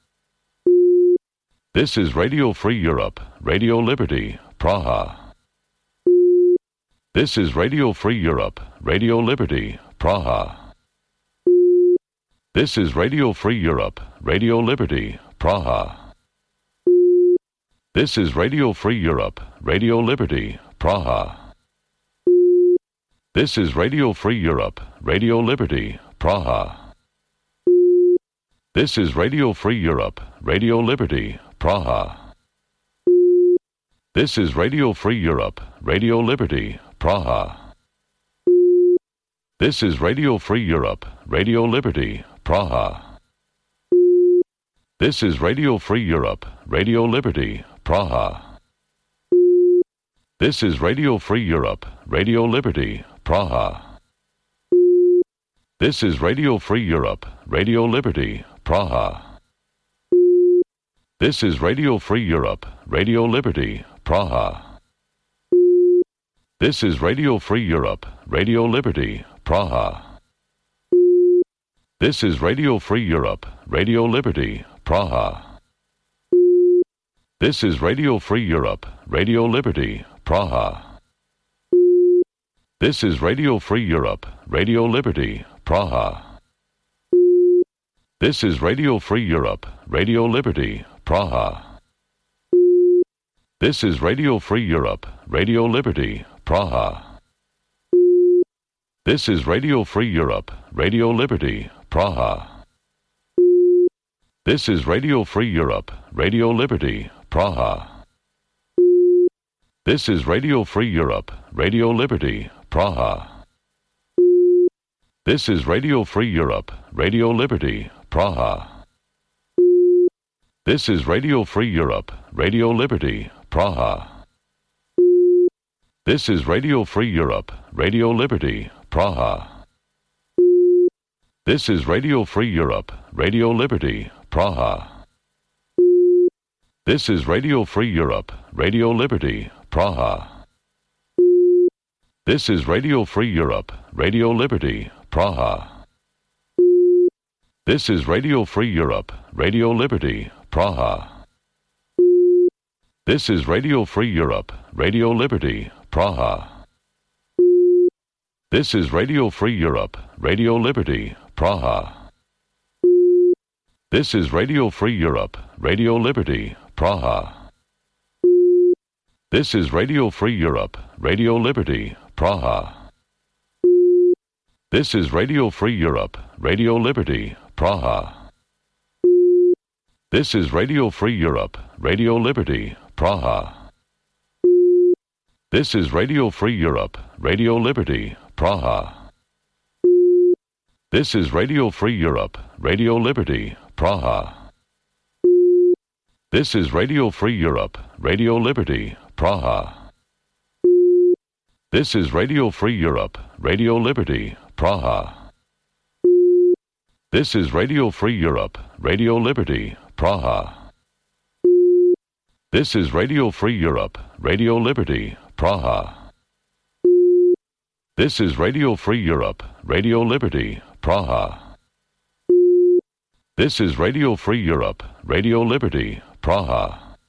This is Radio Free Europe, Radio Liberty, Praha. This is Radio Free Europe, Radio Liberty, Praha. This is Radio Free Europe, Radio Liberty, Praha. This is Radio Free Europe, Radio Liberty, Praha. This is Radio Free Europe, Radio Liberty, Praha. This is Radio Free Europe, Radio Liberty, Praha. This is Radio Free Europe, Radio Liberty, Praha. This is Radio Free Europe, Radio Liberty, Praha. This is Radio Free Europe, Radio Liberty, Praha. This is Radio Free Europe, Radio Liberty, Praha. This is Radio Free Europe, Radio Liberty, Praha. This is Radio Free Europe, Radio Liberty, Praha. This is Radio Free Europe, Radio Liberty, Praha. This is Radio Free Europe, Radio Liberty, Praha. This is Radio Free Europe, Radio Liberty, Praha. This is Radio Free Europe, Radio Liberty, Praha. This is Radio Free Europe, Radio Liberty, Praha. This is Radio Free Europe, Radio Liberty, Praha. This is Radio Free Europe, Radio Liberty, Praha. This is Radio Free Europe, Radio Liberty, Praha. This is Radio Free Europe, Radio Liberty, Praha. This is Radio Free Europe, Radio Liberty, Praha. This is Radio Free Europe, Radio Liberty, Praha. This is Radio Free Europe, Radio Liberty, Praha. This is Radio Free Europe, Radio Liberty, Praha. This is Radio Free Europe, Radio Liberty, Praha. This is Radio Free Europe, Radio Liberty, Praha. This is Radio Free Europe, Radio Liberty, Praha. This is Radio Free Europe, Radio Liberty, Praha. This is Radio Free Europe, Radio Liberty, Praha. This is Radio Free Europe, Radio Liberty, Praha. This is Radio Free Europe, Radio Liberty, Praha. This is Radio Free Europe, Radio Liberty, Praha. This is Radio Free Europe, Radio Liberty, Praha. This is Radio Free Europe, Radio Liberty, Praha. This is Radio Free Europe, Radio Liberty, Praha. This is Radio Free Europe, Radio Liberty, Praha. This is Radio Free Europe, Radio Liberty, Praha. This is Radio Free Europe, Radio Liberty, Praha. This is Radio Free Europe, Radio Liberty, Praha. This is Radio Free Europe, Radio Liberty, Praha. This is Radio Free Europe, Radio Liberty, Praha.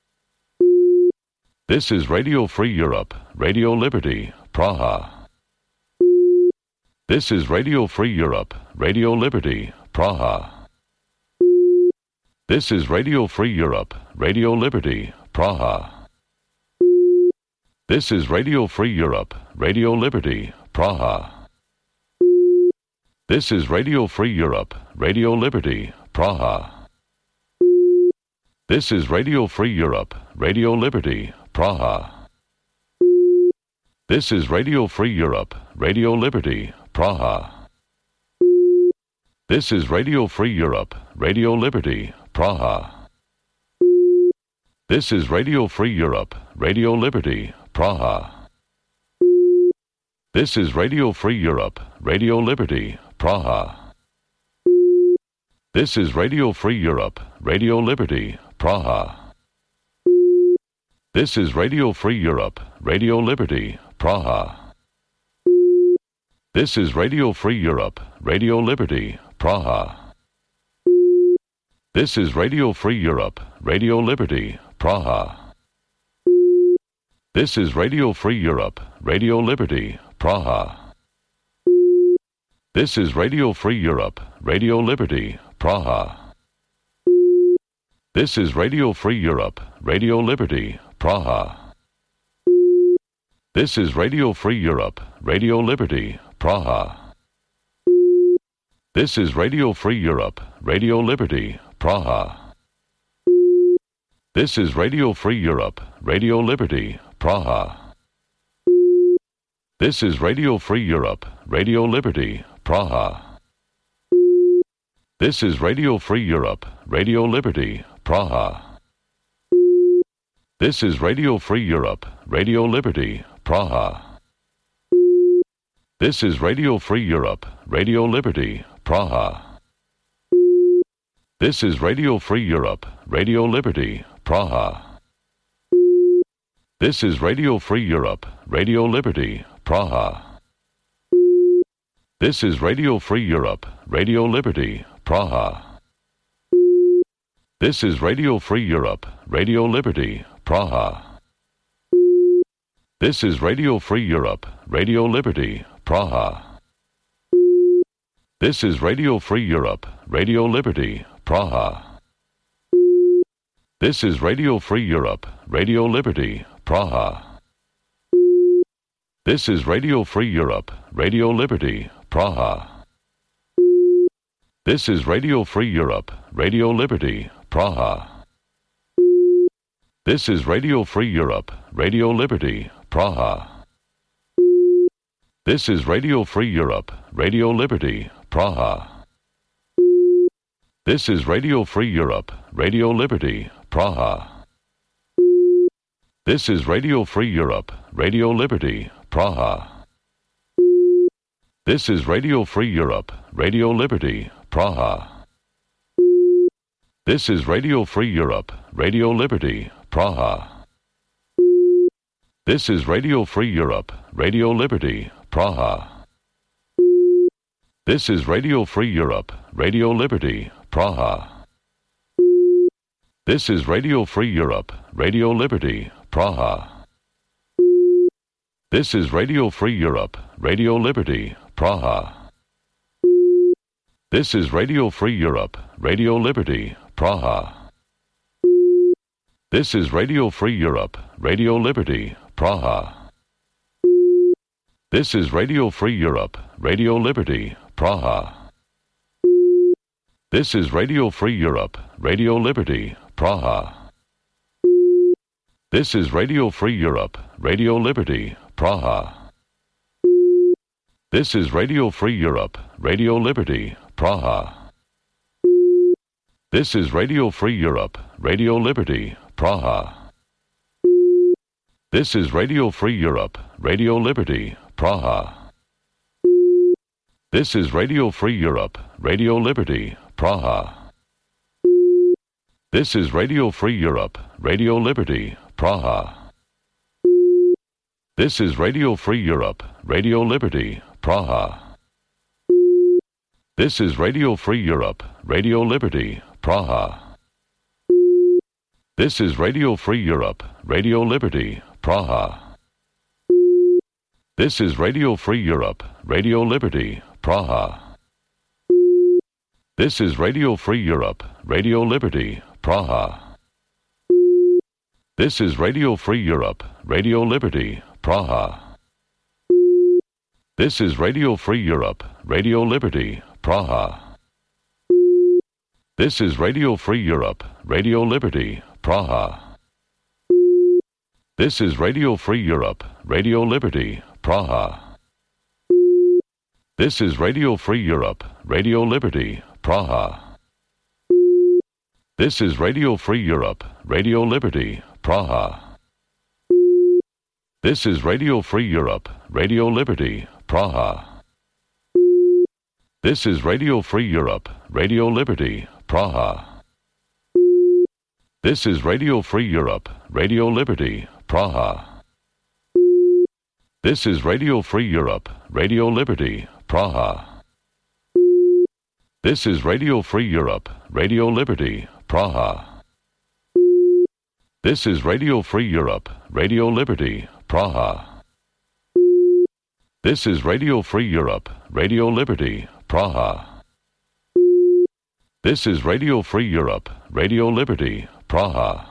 This is Radio Free Europe, Radio Liberty, Praha. This is Radio Free Europe, Radio Liberty, Praha. This is Radio Free Europe, Radio Liberty, Praha. This is Radio Free Europe, Radio Liberty, Praha. This is Radio Free Europe, Radio Liberty, Praha. This is Radio Free Europe, Radio Liberty, Praha. This is Radio Free Europe, Radio Liberty, Praha. This is Radio Free Europe, Radio Liberty, Praha. This is Radio Free Europe, Radio Liberty, Praha. This is Radio Free Europe, Radio Liberty, Praha. This is Radio Free Europe, Radio Liberty, Praha. This is Radio Free Europe, Radio Liberty, Praha. This is Radio Free Europe, Radio Liberty, Praha. This is Radio Free Europe, Radio Liberty, Praha. This is Radio Free Europe, Radio Liberty, Praha. This is Radio Free Europe, Radio Liberty, Praha. This is Radio Free Europe, Radio Liberty, Praha. This is Radio Free Europe, Radio Liberty, Praha. This is Radio Free Europe, Radio Liberty, Praha. This is Radio Free Europe, Radio Liberty, Praha. This is Radio Free Europe, Radio Liberty, Praha. This is Radio Free Europe, Radio Liberty, Praha. This is Radio Free Europe, Radio Liberty, Praha. This is Radio Free Europe, Radio Liberty, Praha. This is Radio Free Europe, Radio Liberty, Praha. This is Radio Free Europe, Radio Liberty, Praha. This is Radio Free Europe, Radio Liberty, Praha. This is Radio Free Europe, Radio Liberty, Praha. This is Radio Free Europe, Radio Liberty, Praha. This is Radio Free Europe, Radio Liberty, Praha. This is Radio Free Europe, Radio Liberty, Praha. This is Radio Free Europe, Radio Liberty, Praha. This is Radio Free Europe, Radio Liberty, Praha. This is Radio Free Europe, Radio Liberty, Praha. This is Radio Free Europe, Radio Liberty, Praha. This is Radio Free Europe, Radio Liberty, Praha. This is Radio Free Europe, Radio Liberty, Praha. This is Radio Free Europe, Radio Liberty, Praha. This is Radio Free Europe, Radio Liberty, Praha. This is Radio Free Europe, Radio Liberty, Praha. This is Radio Free Europe, Radio Liberty, Praha. This is Radio Free Europe, Radio Liberty, Praha. This is Radio Free Europe, Radio Liberty, Praha. This is Radio Free Europe, Radio Liberty, Praha. This is Radio Free Europe, Radio Liberty, Praha. This is Radio Free Europe, Radio Liberty, Praha. This is Radio Free Europe, Radio Liberty, Praha. This is Radio Free Europe, Radio Liberty, Praha. This is Radio Free Europe, Radio Liberty, Praha. This is Radio Free Europe, Radio Liberty, Praha. This is Radio Free Europe, Radio Liberty, Praha. This is Radio Free Europe, Radio Liberty, Praha. This is Radio Free Europe, Radio Liberty, Praha. This is Radio Free Europe, Radio Liberty, Praha. This is Radio Free Europe, Radio Liberty, Praha. This is Radio Free Europe, Radio Liberty, Praha. This is Radio Free Europe, Radio Liberty, Praha. This is Radio Free Europe, Radio Liberty, Praha. This is Radio Free Europe, Radio Liberty, Praha. This is Radio Free Europe, Radio Liberty, Praha. This is Radio Free Europe, Radio Liberty, Praha. This is Radio Free Europe, Radio Liberty, Praha. This is Radio Free Europe, Radio Liberty, Praha. This is Radio Free Europe, Radio Liberty, Praha. This is Radio Free Europe, Radio Liberty, Praha. This is Radio Free Europe, Radio Liberty, Praha. This is Radio Free Europe, Radio Liberty, Praha. This is Radio Free Europe, Radio Liberty, Praha. This is Radio Free Europe, Radio Liberty, Praha. This is Radio Free Europe, Radio Liberty, Praha. This is Radio Free Europe, Radio Liberty, Praha. This is Radio Free Europe, Radio Liberty, Praha.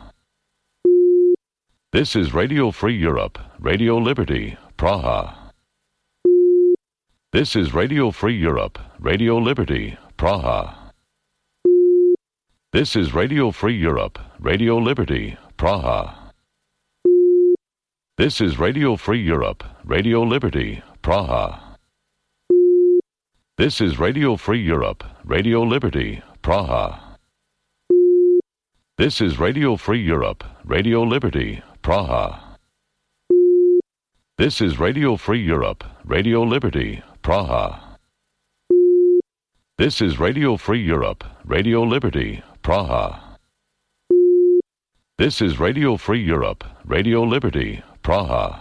This is Radio Free Europe, Radio Liberty, Praha. This is Radio Free Europe, Radio Liberty, Praha. This is Radio Free Europe, Radio Liberty, Praha. This is Radio Free Europe, Radio Liberty, Praha. This is Radio Free Europe, Radio Liberty, Praha. This is Radio Free Europe, Radio Liberty, Praha. This is Radio Free Europe, Radio Liberty, Praha. This is Radio Free Europe, Radio Liberty, Praha. This is Radio Free Europe, Radio Liberty, Praha.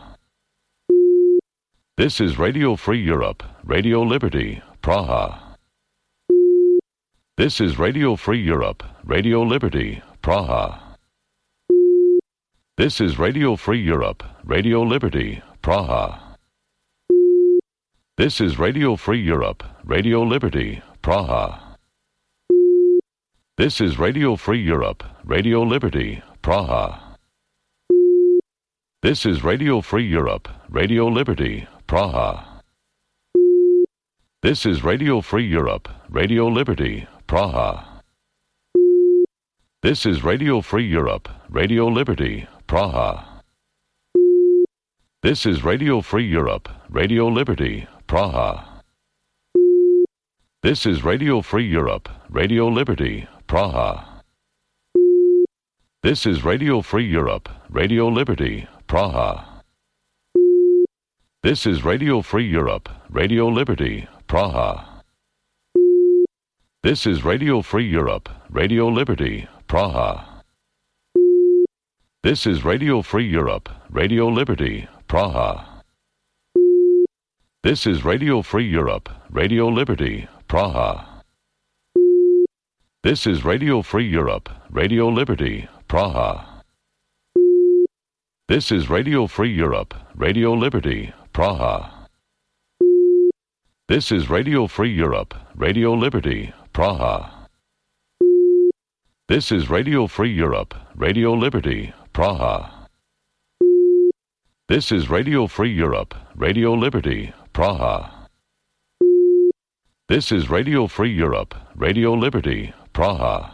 This is Radio Free Europe, Radio Liberty, Praha. This is Radio Free Europe, Radio Liberty, Praha. This is Radio Free Europe, Radio Liberty, Praha. This is Radio Free Europe, Radio Liberty, Praha. This is Radio Free Europe, Radio Liberty, Praha. This is Radio Free Europe, Radio Liberty, Praha. This is Radio Free Europe, Radio Liberty, Praha. This is Radio Free Europe, Radio Liberty, Praha. This is Radio Free Europe, Radio Liberty, Praha. This is Radio Free Europe, Radio Liberty, Praha. This is Radio Free Europe, Radio Liberty, Praha. This is Radio Free Europe, Radio Liberty, Praha. This is Radio Free Europe, Radio Liberty, Praha. This is Radio Free Europe, Radio Liberty, Praha. This is Radio Free Europe, Radio Liberty, Praha. This is Radio Free Europe, Radio Liberty, Praha. This is Radio Free Europe, Radio Liberty, Praha. This is Radio Free Europe, Radio Liberty, Praha. This is Radio Free Europe, Radio Liberty, Praha. This is Radio Free Europe, Radio Liberty, Praha. This is Radio Free Europe, Radio Liberty, Praha.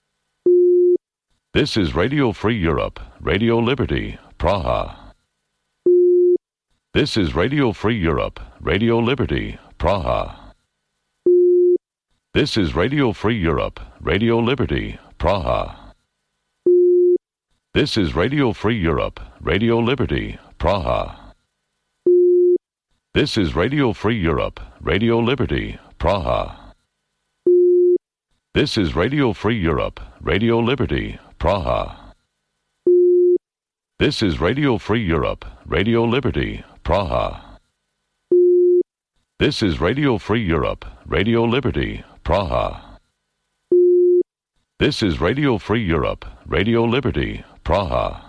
This is Radio Free Europe, Radio Liberty, Praha. This is Radio Free Europe, Radio Liberty, Praha. This is Radio Free Europe, Radio Liberty, Praha. This is Radio Free Europe, Radio Liberty, Praha. This is Radio Free Europe, Radio Liberty, Praha. This is Radio Free Europe, Radio Liberty, Praha. This is Radio Free Europe, Radio Liberty, Praha. This is Radio Free Europe, Radio Liberty, Praha. This is Radio Free Europe, Radio Liberty, Praha.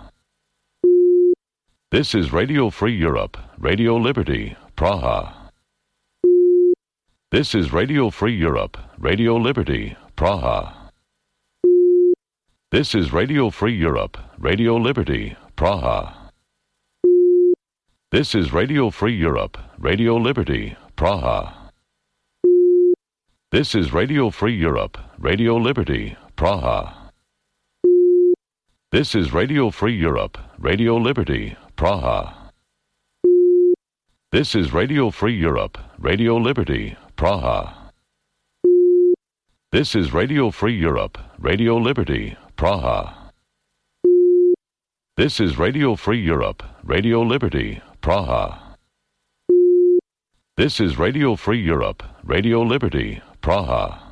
This is Radio Free Europe, Radio Liberty, Praha. This is Radio Free Europe, Radio Liberty, Praha. This is Radio Free Europe, Radio Liberty, Praha. This is Radio Free Europe, Radio Liberty, Praha. This is Radio Free Europe, Radio Liberty, Praha. This is Radio Free Europe, Radio Liberty, Praha. This is Radio Free Europe, Radio Liberty, Praha. This is Radio Free Europe, Radio Liberty, Praha. This is Radio Free Europe, Radio Liberty, Praha. This is Radio Free Europe, Radio Liberty, Praha.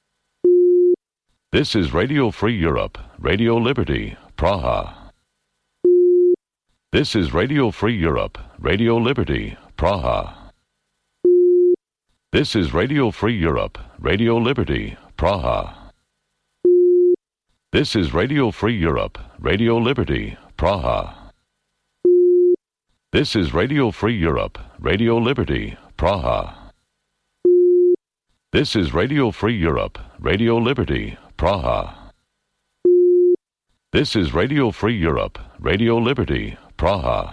This is Radio Free Europe, Radio Liberty, Praha. This is Radio Free Europe, Radio Liberty, Praha. This is Radio Free Europe, Radio Liberty, Praha. This is Radio Free Europe, Radio Liberty, Praha. This is Radio Free Europe, Radio Liberty, Praha. This is Radio Free Europe, Radio Liberty, Praha. This is Radio Free Europe, Radio Liberty, Praha.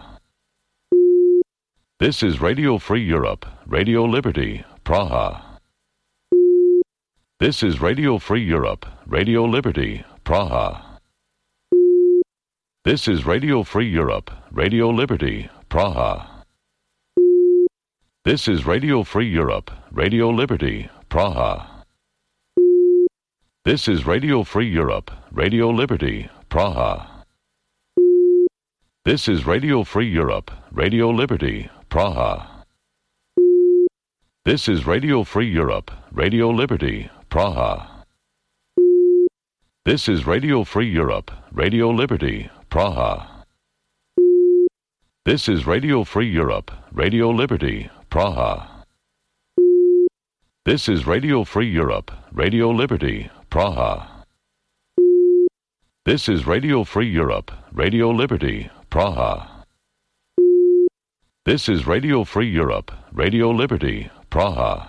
This is Radio Free Europe, Radio Liberty, Praha. This is Radio Free Europe, Radio Liberty, Praha. This is Radio Free Europe, Radio Liberty, Praha. This is Radio Free Europe, Radio Liberty, Praha. This is Radio Free Europe, Radio Liberty, Praha. This is Radio Free Europe, Radio Liberty, Praha. This is Radio Free Europe, Radio Liberty, Praha. This is Radio Free Europe, Radio Liberty, Praha. This is Radio Free Europe, Radio Liberty, Praha. This is Radio Free Europe, Radio Liberty, Praha. This is Radio Free Europe, Radio Liberty, Praha. This is Radio Free Europe, Radio Liberty, Praha.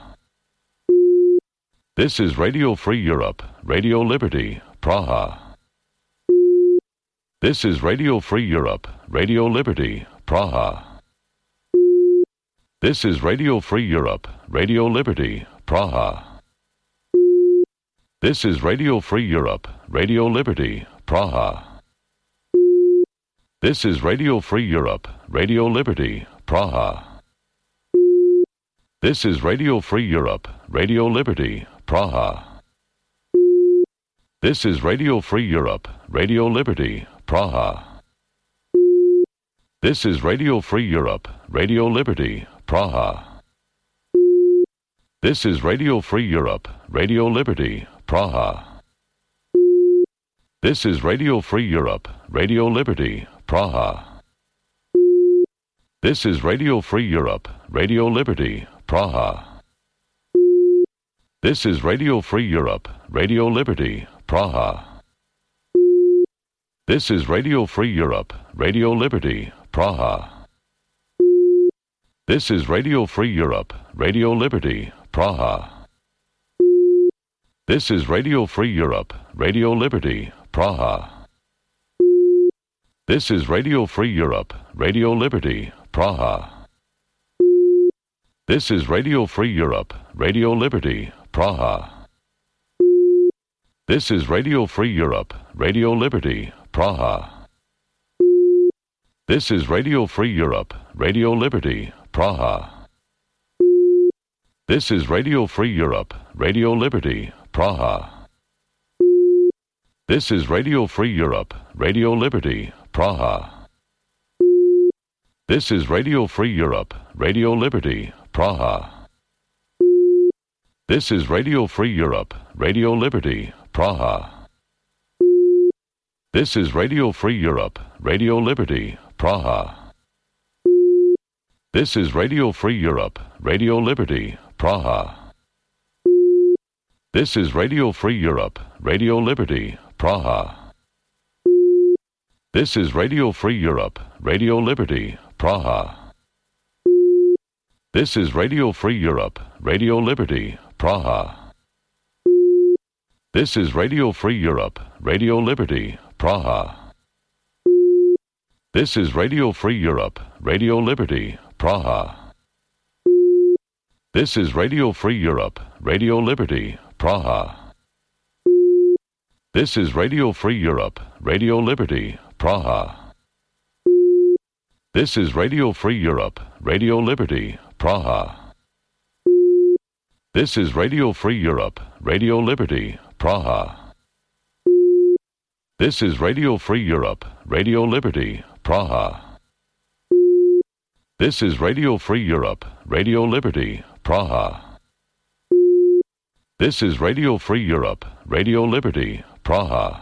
This is Radio Free Europe, Radio Liberty, Praha. This is Radio Free Europe, Radio Liberty, Praha. This is Radio Free Europe, Radio Liberty, Praha. This is Radio Free Europe, Radio Liberty, Praha. This is Radio Free Europe, Radio Liberty, Praha. This is Radio Free Europe, Radio Liberty, Praha. This is Radio Free Europe, Radio Liberty, Praha. This is Radio Free Europe, Radio Liberty, Praha. This is Radio Free Europe, Radio Liberty, Praha. This is Radio Free Europe, Radio Liberty, Praha. This is Radio Free Europe, Radio Liberty, Praha. This is Radio Free Europe, Radio Liberty, Praha. This is Radio Free Europe, Radio Liberty, Praha. This is Radio Free Europe, Radio Liberty, Praha. This is Radio Free Europe, Radio Liberty, Praha. This is Radio Free Europe, Radio Liberty, Praha. This is Radio Free Europe, Radio Liberty, Praha. This is Radio Free Europe, Radio Liberty, Praha. This is Radio Free Europe, Radio Liberty, Praha. This is Radio Free Europe, Radio Liberty, Praha. This is Radio Free Europe, Radio Liberty, Praha. This is Radio Free Europe, Radio Liberty, Praha. This is Radio Free Europe, Radio Liberty, Praha. This is Radio Free Europe, Radio Liberty, Praha. This is Radio Free Europe, Radio Liberty, Praha. This is Radio Free Europe, Radio Liberty, Praha. This is Radio Free Europe, Radio Liberty, Praha. This is Radio Free Europe, Radio Liberty, Praha. This is Radio Free Europe, Radio Liberty, Praha. This is Radio Free Europe, Radio Liberty, Praha. This is Radio Free Europe, Radio Liberty, Praha. This is Radio Free Europe, Radio Liberty, Praha. This is Radio Free Europe, Radio Liberty, Praha. This is Radio Free Europe, Radio Liberty, Praha. This is Radio Free Europe, Radio Liberty, Praha. This is Radio Free Europe, Radio Liberty, Praha. This is Radio Free Europe, Radio Liberty, Praha.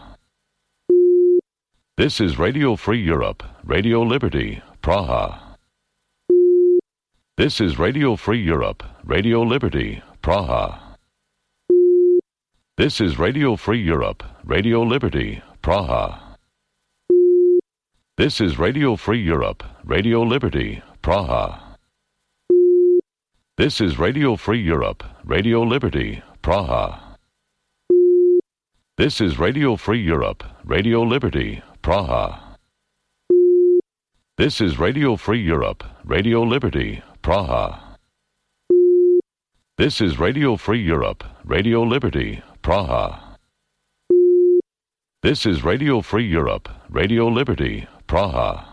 This is Radio Free Europe, Radio Liberty, Praha. This is Radio Free Europe, Radio Liberty, Praha. This is Radio Free Europe, Radio Liberty, Praha. This is Radio Free Europe, Radio Liberty, Praha. This is Radio Free Europe, Radio Liberty, Praha. This is Radio Free Europe, Radio Liberty, Praha. This is Radio Free Europe, Radio Liberty, Praha. This is Radio Free Europe, Radio Liberty, Praha. This is Radio Free Europe, Radio Liberty, Praha.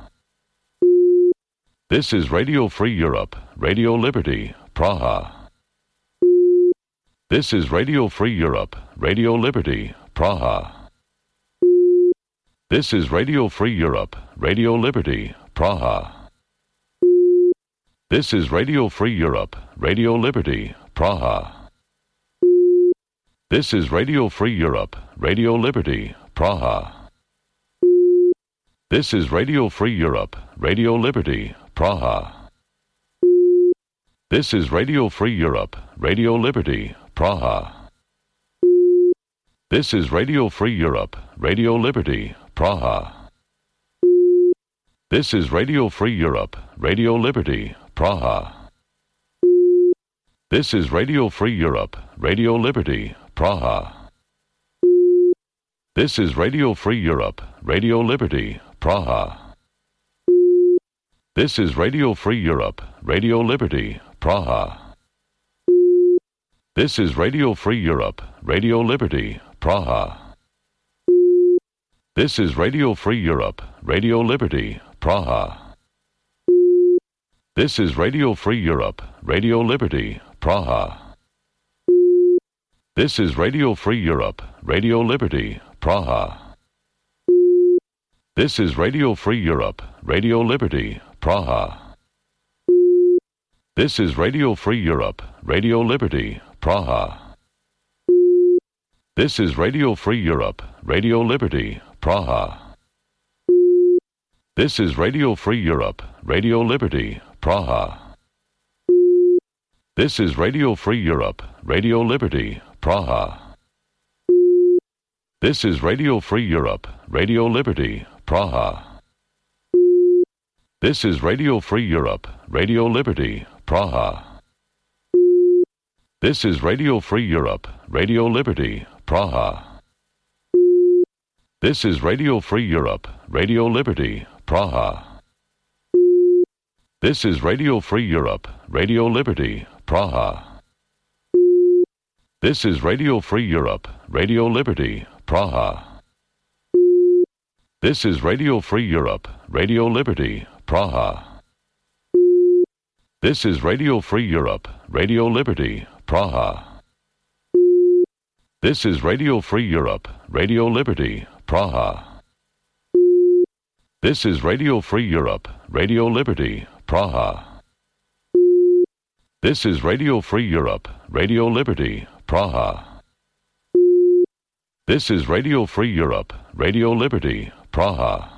This is Radio Free Europe, Radio Liberty, Praha. This is Radio Free Europe, Radio Liberty, Praha. This is Radio Free Europe, Radio Liberty, Praha. This is Radio Free Europe, Radio Liberty, Praha. This is Radio Free Europe, Radio Liberty, Praha. This is Radio Free Europe, Radio Liberty, Praha. This is Radio Free Europe, Radio Liberty, Praha. This is Radio Free Europe, Radio Liberty, Praha. This is Radio Free Europe, Radio Liberty, Praha. This is Radio Free Europe, Radio Liberty, Praha. This is Radio Free Europe, Radio Liberty, Praha. This is Radio Free Europe, Radio Liberty, Praha. This is Radio Free Europe, Radio Liberty, Praha. This is Radio Free Europe, Radio Liberty, Praha. This is Radio Free Europe, Radio Liberty, Praha. This is Radio Free Europe, Radio Liberty, Praha. This is Radio Free Europe, Radio Liberty, Praha. This is Radio Free Europe, Radio Liberty, Praha. This is Radio Free Europe, Radio Liberty, Praha. This is Radio Free Europe, Radio Liberty, Praha. This is Radio Free Europe, Radio Liberty, Praha. This is Radio Free Europe, Radio Liberty, Praha. This is Radio Free Europe, Radio Liberty, Praha. This is Radio Free Europe, Radio Liberty, Praha. This is Radio Free Europe, Radio Liberty, Praha. This is Radio Free Europe, Radio Liberty, Praha. This is Radio Free Europe, Radio Liberty, Praha. This is Radio Free Europe, Radio Liberty, Praha. This is Radio Free Europe, Radio Liberty, Praha. This is Radio Free Europe, Radio Liberty, Praha. This is Radio Free Europe, Radio Liberty, Praha. This is Radio Free Europe, Radio Liberty, Praha. This is Radio Free Europe, Radio Liberty, Praha.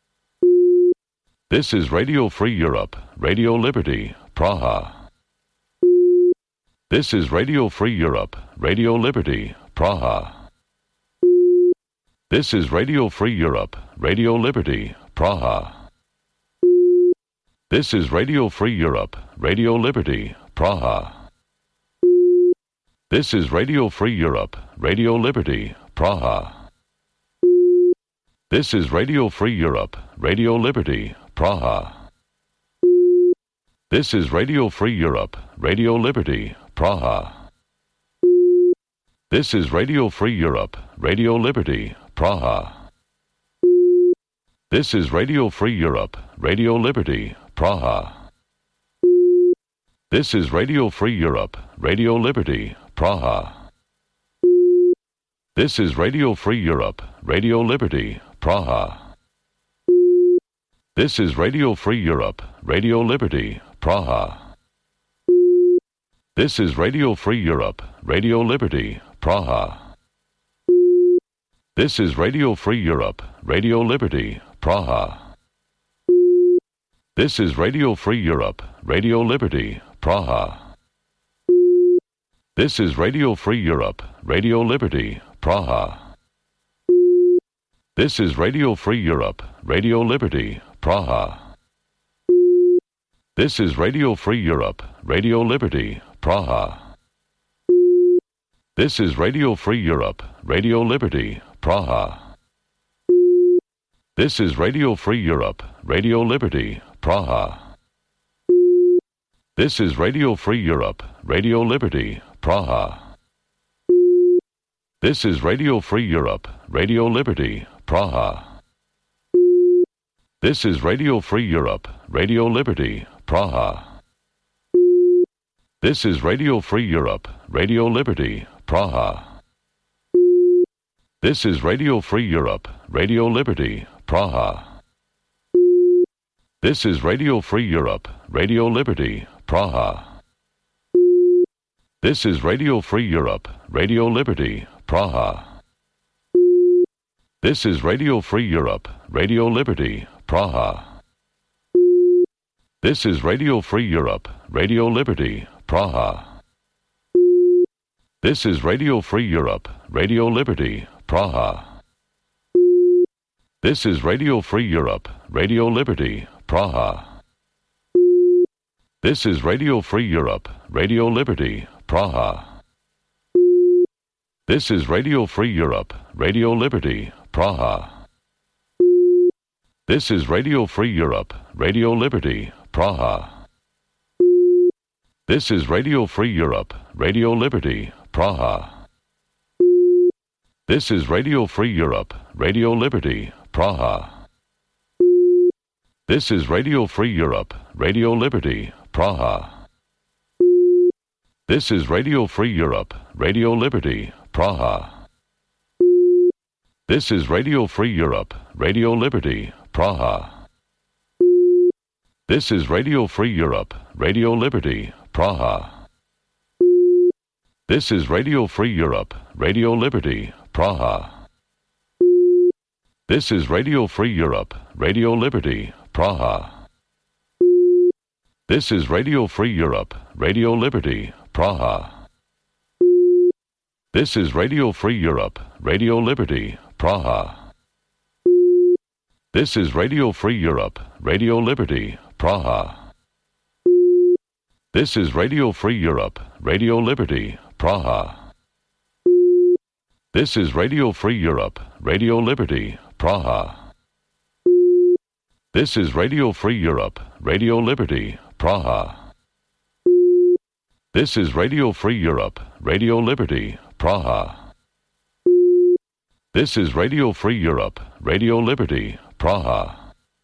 This is Radio Free Europe, Radio Liberty, Praha. This is Radio Free Europe, Radio Liberty, Praha. This is Radio Free Europe, Radio Liberty, Praha. This is Radio Free Europe, Radio Liberty, Praha. This is Radio Free Europe, Radio Liberty, Praha. This is Radio Free Europe, Radio Liberty, Praha. This is Radio Free Europe, Radio Liberty, Praha. This is Radio Free Europe, Radio Liberty, Praha. This is Radio Free Europe, Radio Liberty, Praha. This is Radio Free Europe, Radio Liberty, Praha. This is Radio Free Europe, Radio Liberty, Praha. This is Radio Free Europe, Radio Liberty, Praha. This is Radio Free Europe, Radio Liberty, Praha. This is Radio Free Europe, Radio Liberty, Praha. This is Radio Free Europe, Radio Liberty, Praha. This is Radio Free Europe, Radio Liberty, Praha. This is Radio Free Europe, Radio Liberty, Praha. This is Radio Free Europe, Radio Liberty, Praha. This is Radio Free Europe, Radio Liberty, Praha. This is Radio Free Europe, Radio Liberty, Praha. This is Radio Free Europe, Radio Liberty, Praha. This is Radio Free Europe, Radio Liberty, Praha. This is Radio Free Europe, Radio Liberty, Praha. This is Radio Free Europe, Radio Liberty, Praha. This is Radio Free Europe, Radio Liberty, Praha. This is Radio Free Europe, Radio Liberty, Praha. This is Radio Free Europe, Radio Liberty, Praha. This is Radio Free Europe, Radio Liberty, Praha. This is Radio Free Europe, Radio Liberty, Praha. This is Radio Free Europe, Radio Liberty, Praha. This is Radio Free Europe, Radio Liberty, Praha. This is Radio Free Europe, Radio Liberty, Praha. This is Radio Free Europe, Radio Liberty, Praha. This is Radio Free Europe, Radio Liberty, Praha. This is Radio Free Europe, Radio Liberty, Praha. This is Radio Free Europe, Radio Liberty, Praha. This is Radio Free Europe, Radio Liberty, Praha. This is Radio Free Europe, Radio Liberty, Praha. This is Radio Free Europe, Radio Liberty, Praha. This is Radio Free Europe, Radio Liberty, Praha. This is Radio Free Europe, Radio Liberty, Praha. This is Radio Free Europe, Radio Liberty, Praha. This is Radio Free Europe, Radio Liberty, Praha. This is Radio Free Europe, Radio Liberty, Praha. This is Radio Free Europe, Radio Liberty, Praha. This is Radio Free Europe, Radio Liberty, Praha. This is Radio Free Europe, Radio Liberty, Praha. This is Radio Free Europe, Radio Liberty, Praha. This is Radio Free Europe, Radio Liberty, Praha. This is Radio Free Europe, Radio Liberty, Praha.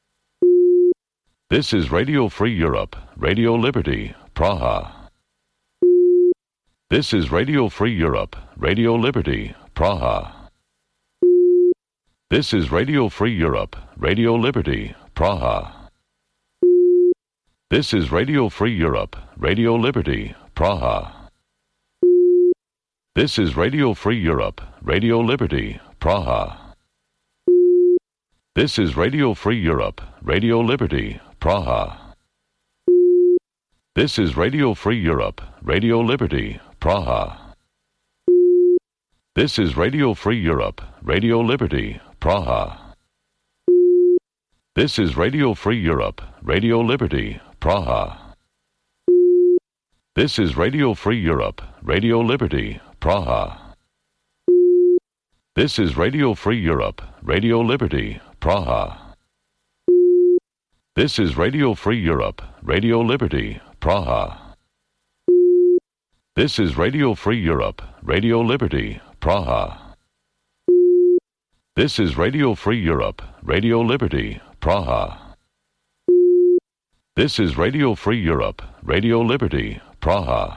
This is Radio Free Europe, Radio Liberty, Praha. This is Radio Free Europe, Radio Liberty, Praha. This is Radio Free Europe, Radio Liberty, Praha. This is Radio Free Europe, Radio Liberty, Praha. This is Radio Free Europe, Radio Liberty, Praha. This is Radio Free Europe, Radio Liberty, Praha. This is Radio Free Europe, Radio Liberty, Praha. This is Radio Free Europe, Radio Liberty, Praha. This is Radio Free Europe, Radio Liberty, Praha. This is Radio Free Europe, Radio Liberty, Praha. This is Radio Free Europe, Radio Liberty, Praha. This is Radio Free Europe, Radio Liberty, Praha. This is Radio Free Europe, Radio Liberty, Praha. This is Radio Free Europe, Radio Liberty, Praha. This is Radio Free Europe, Radio Liberty, Praha.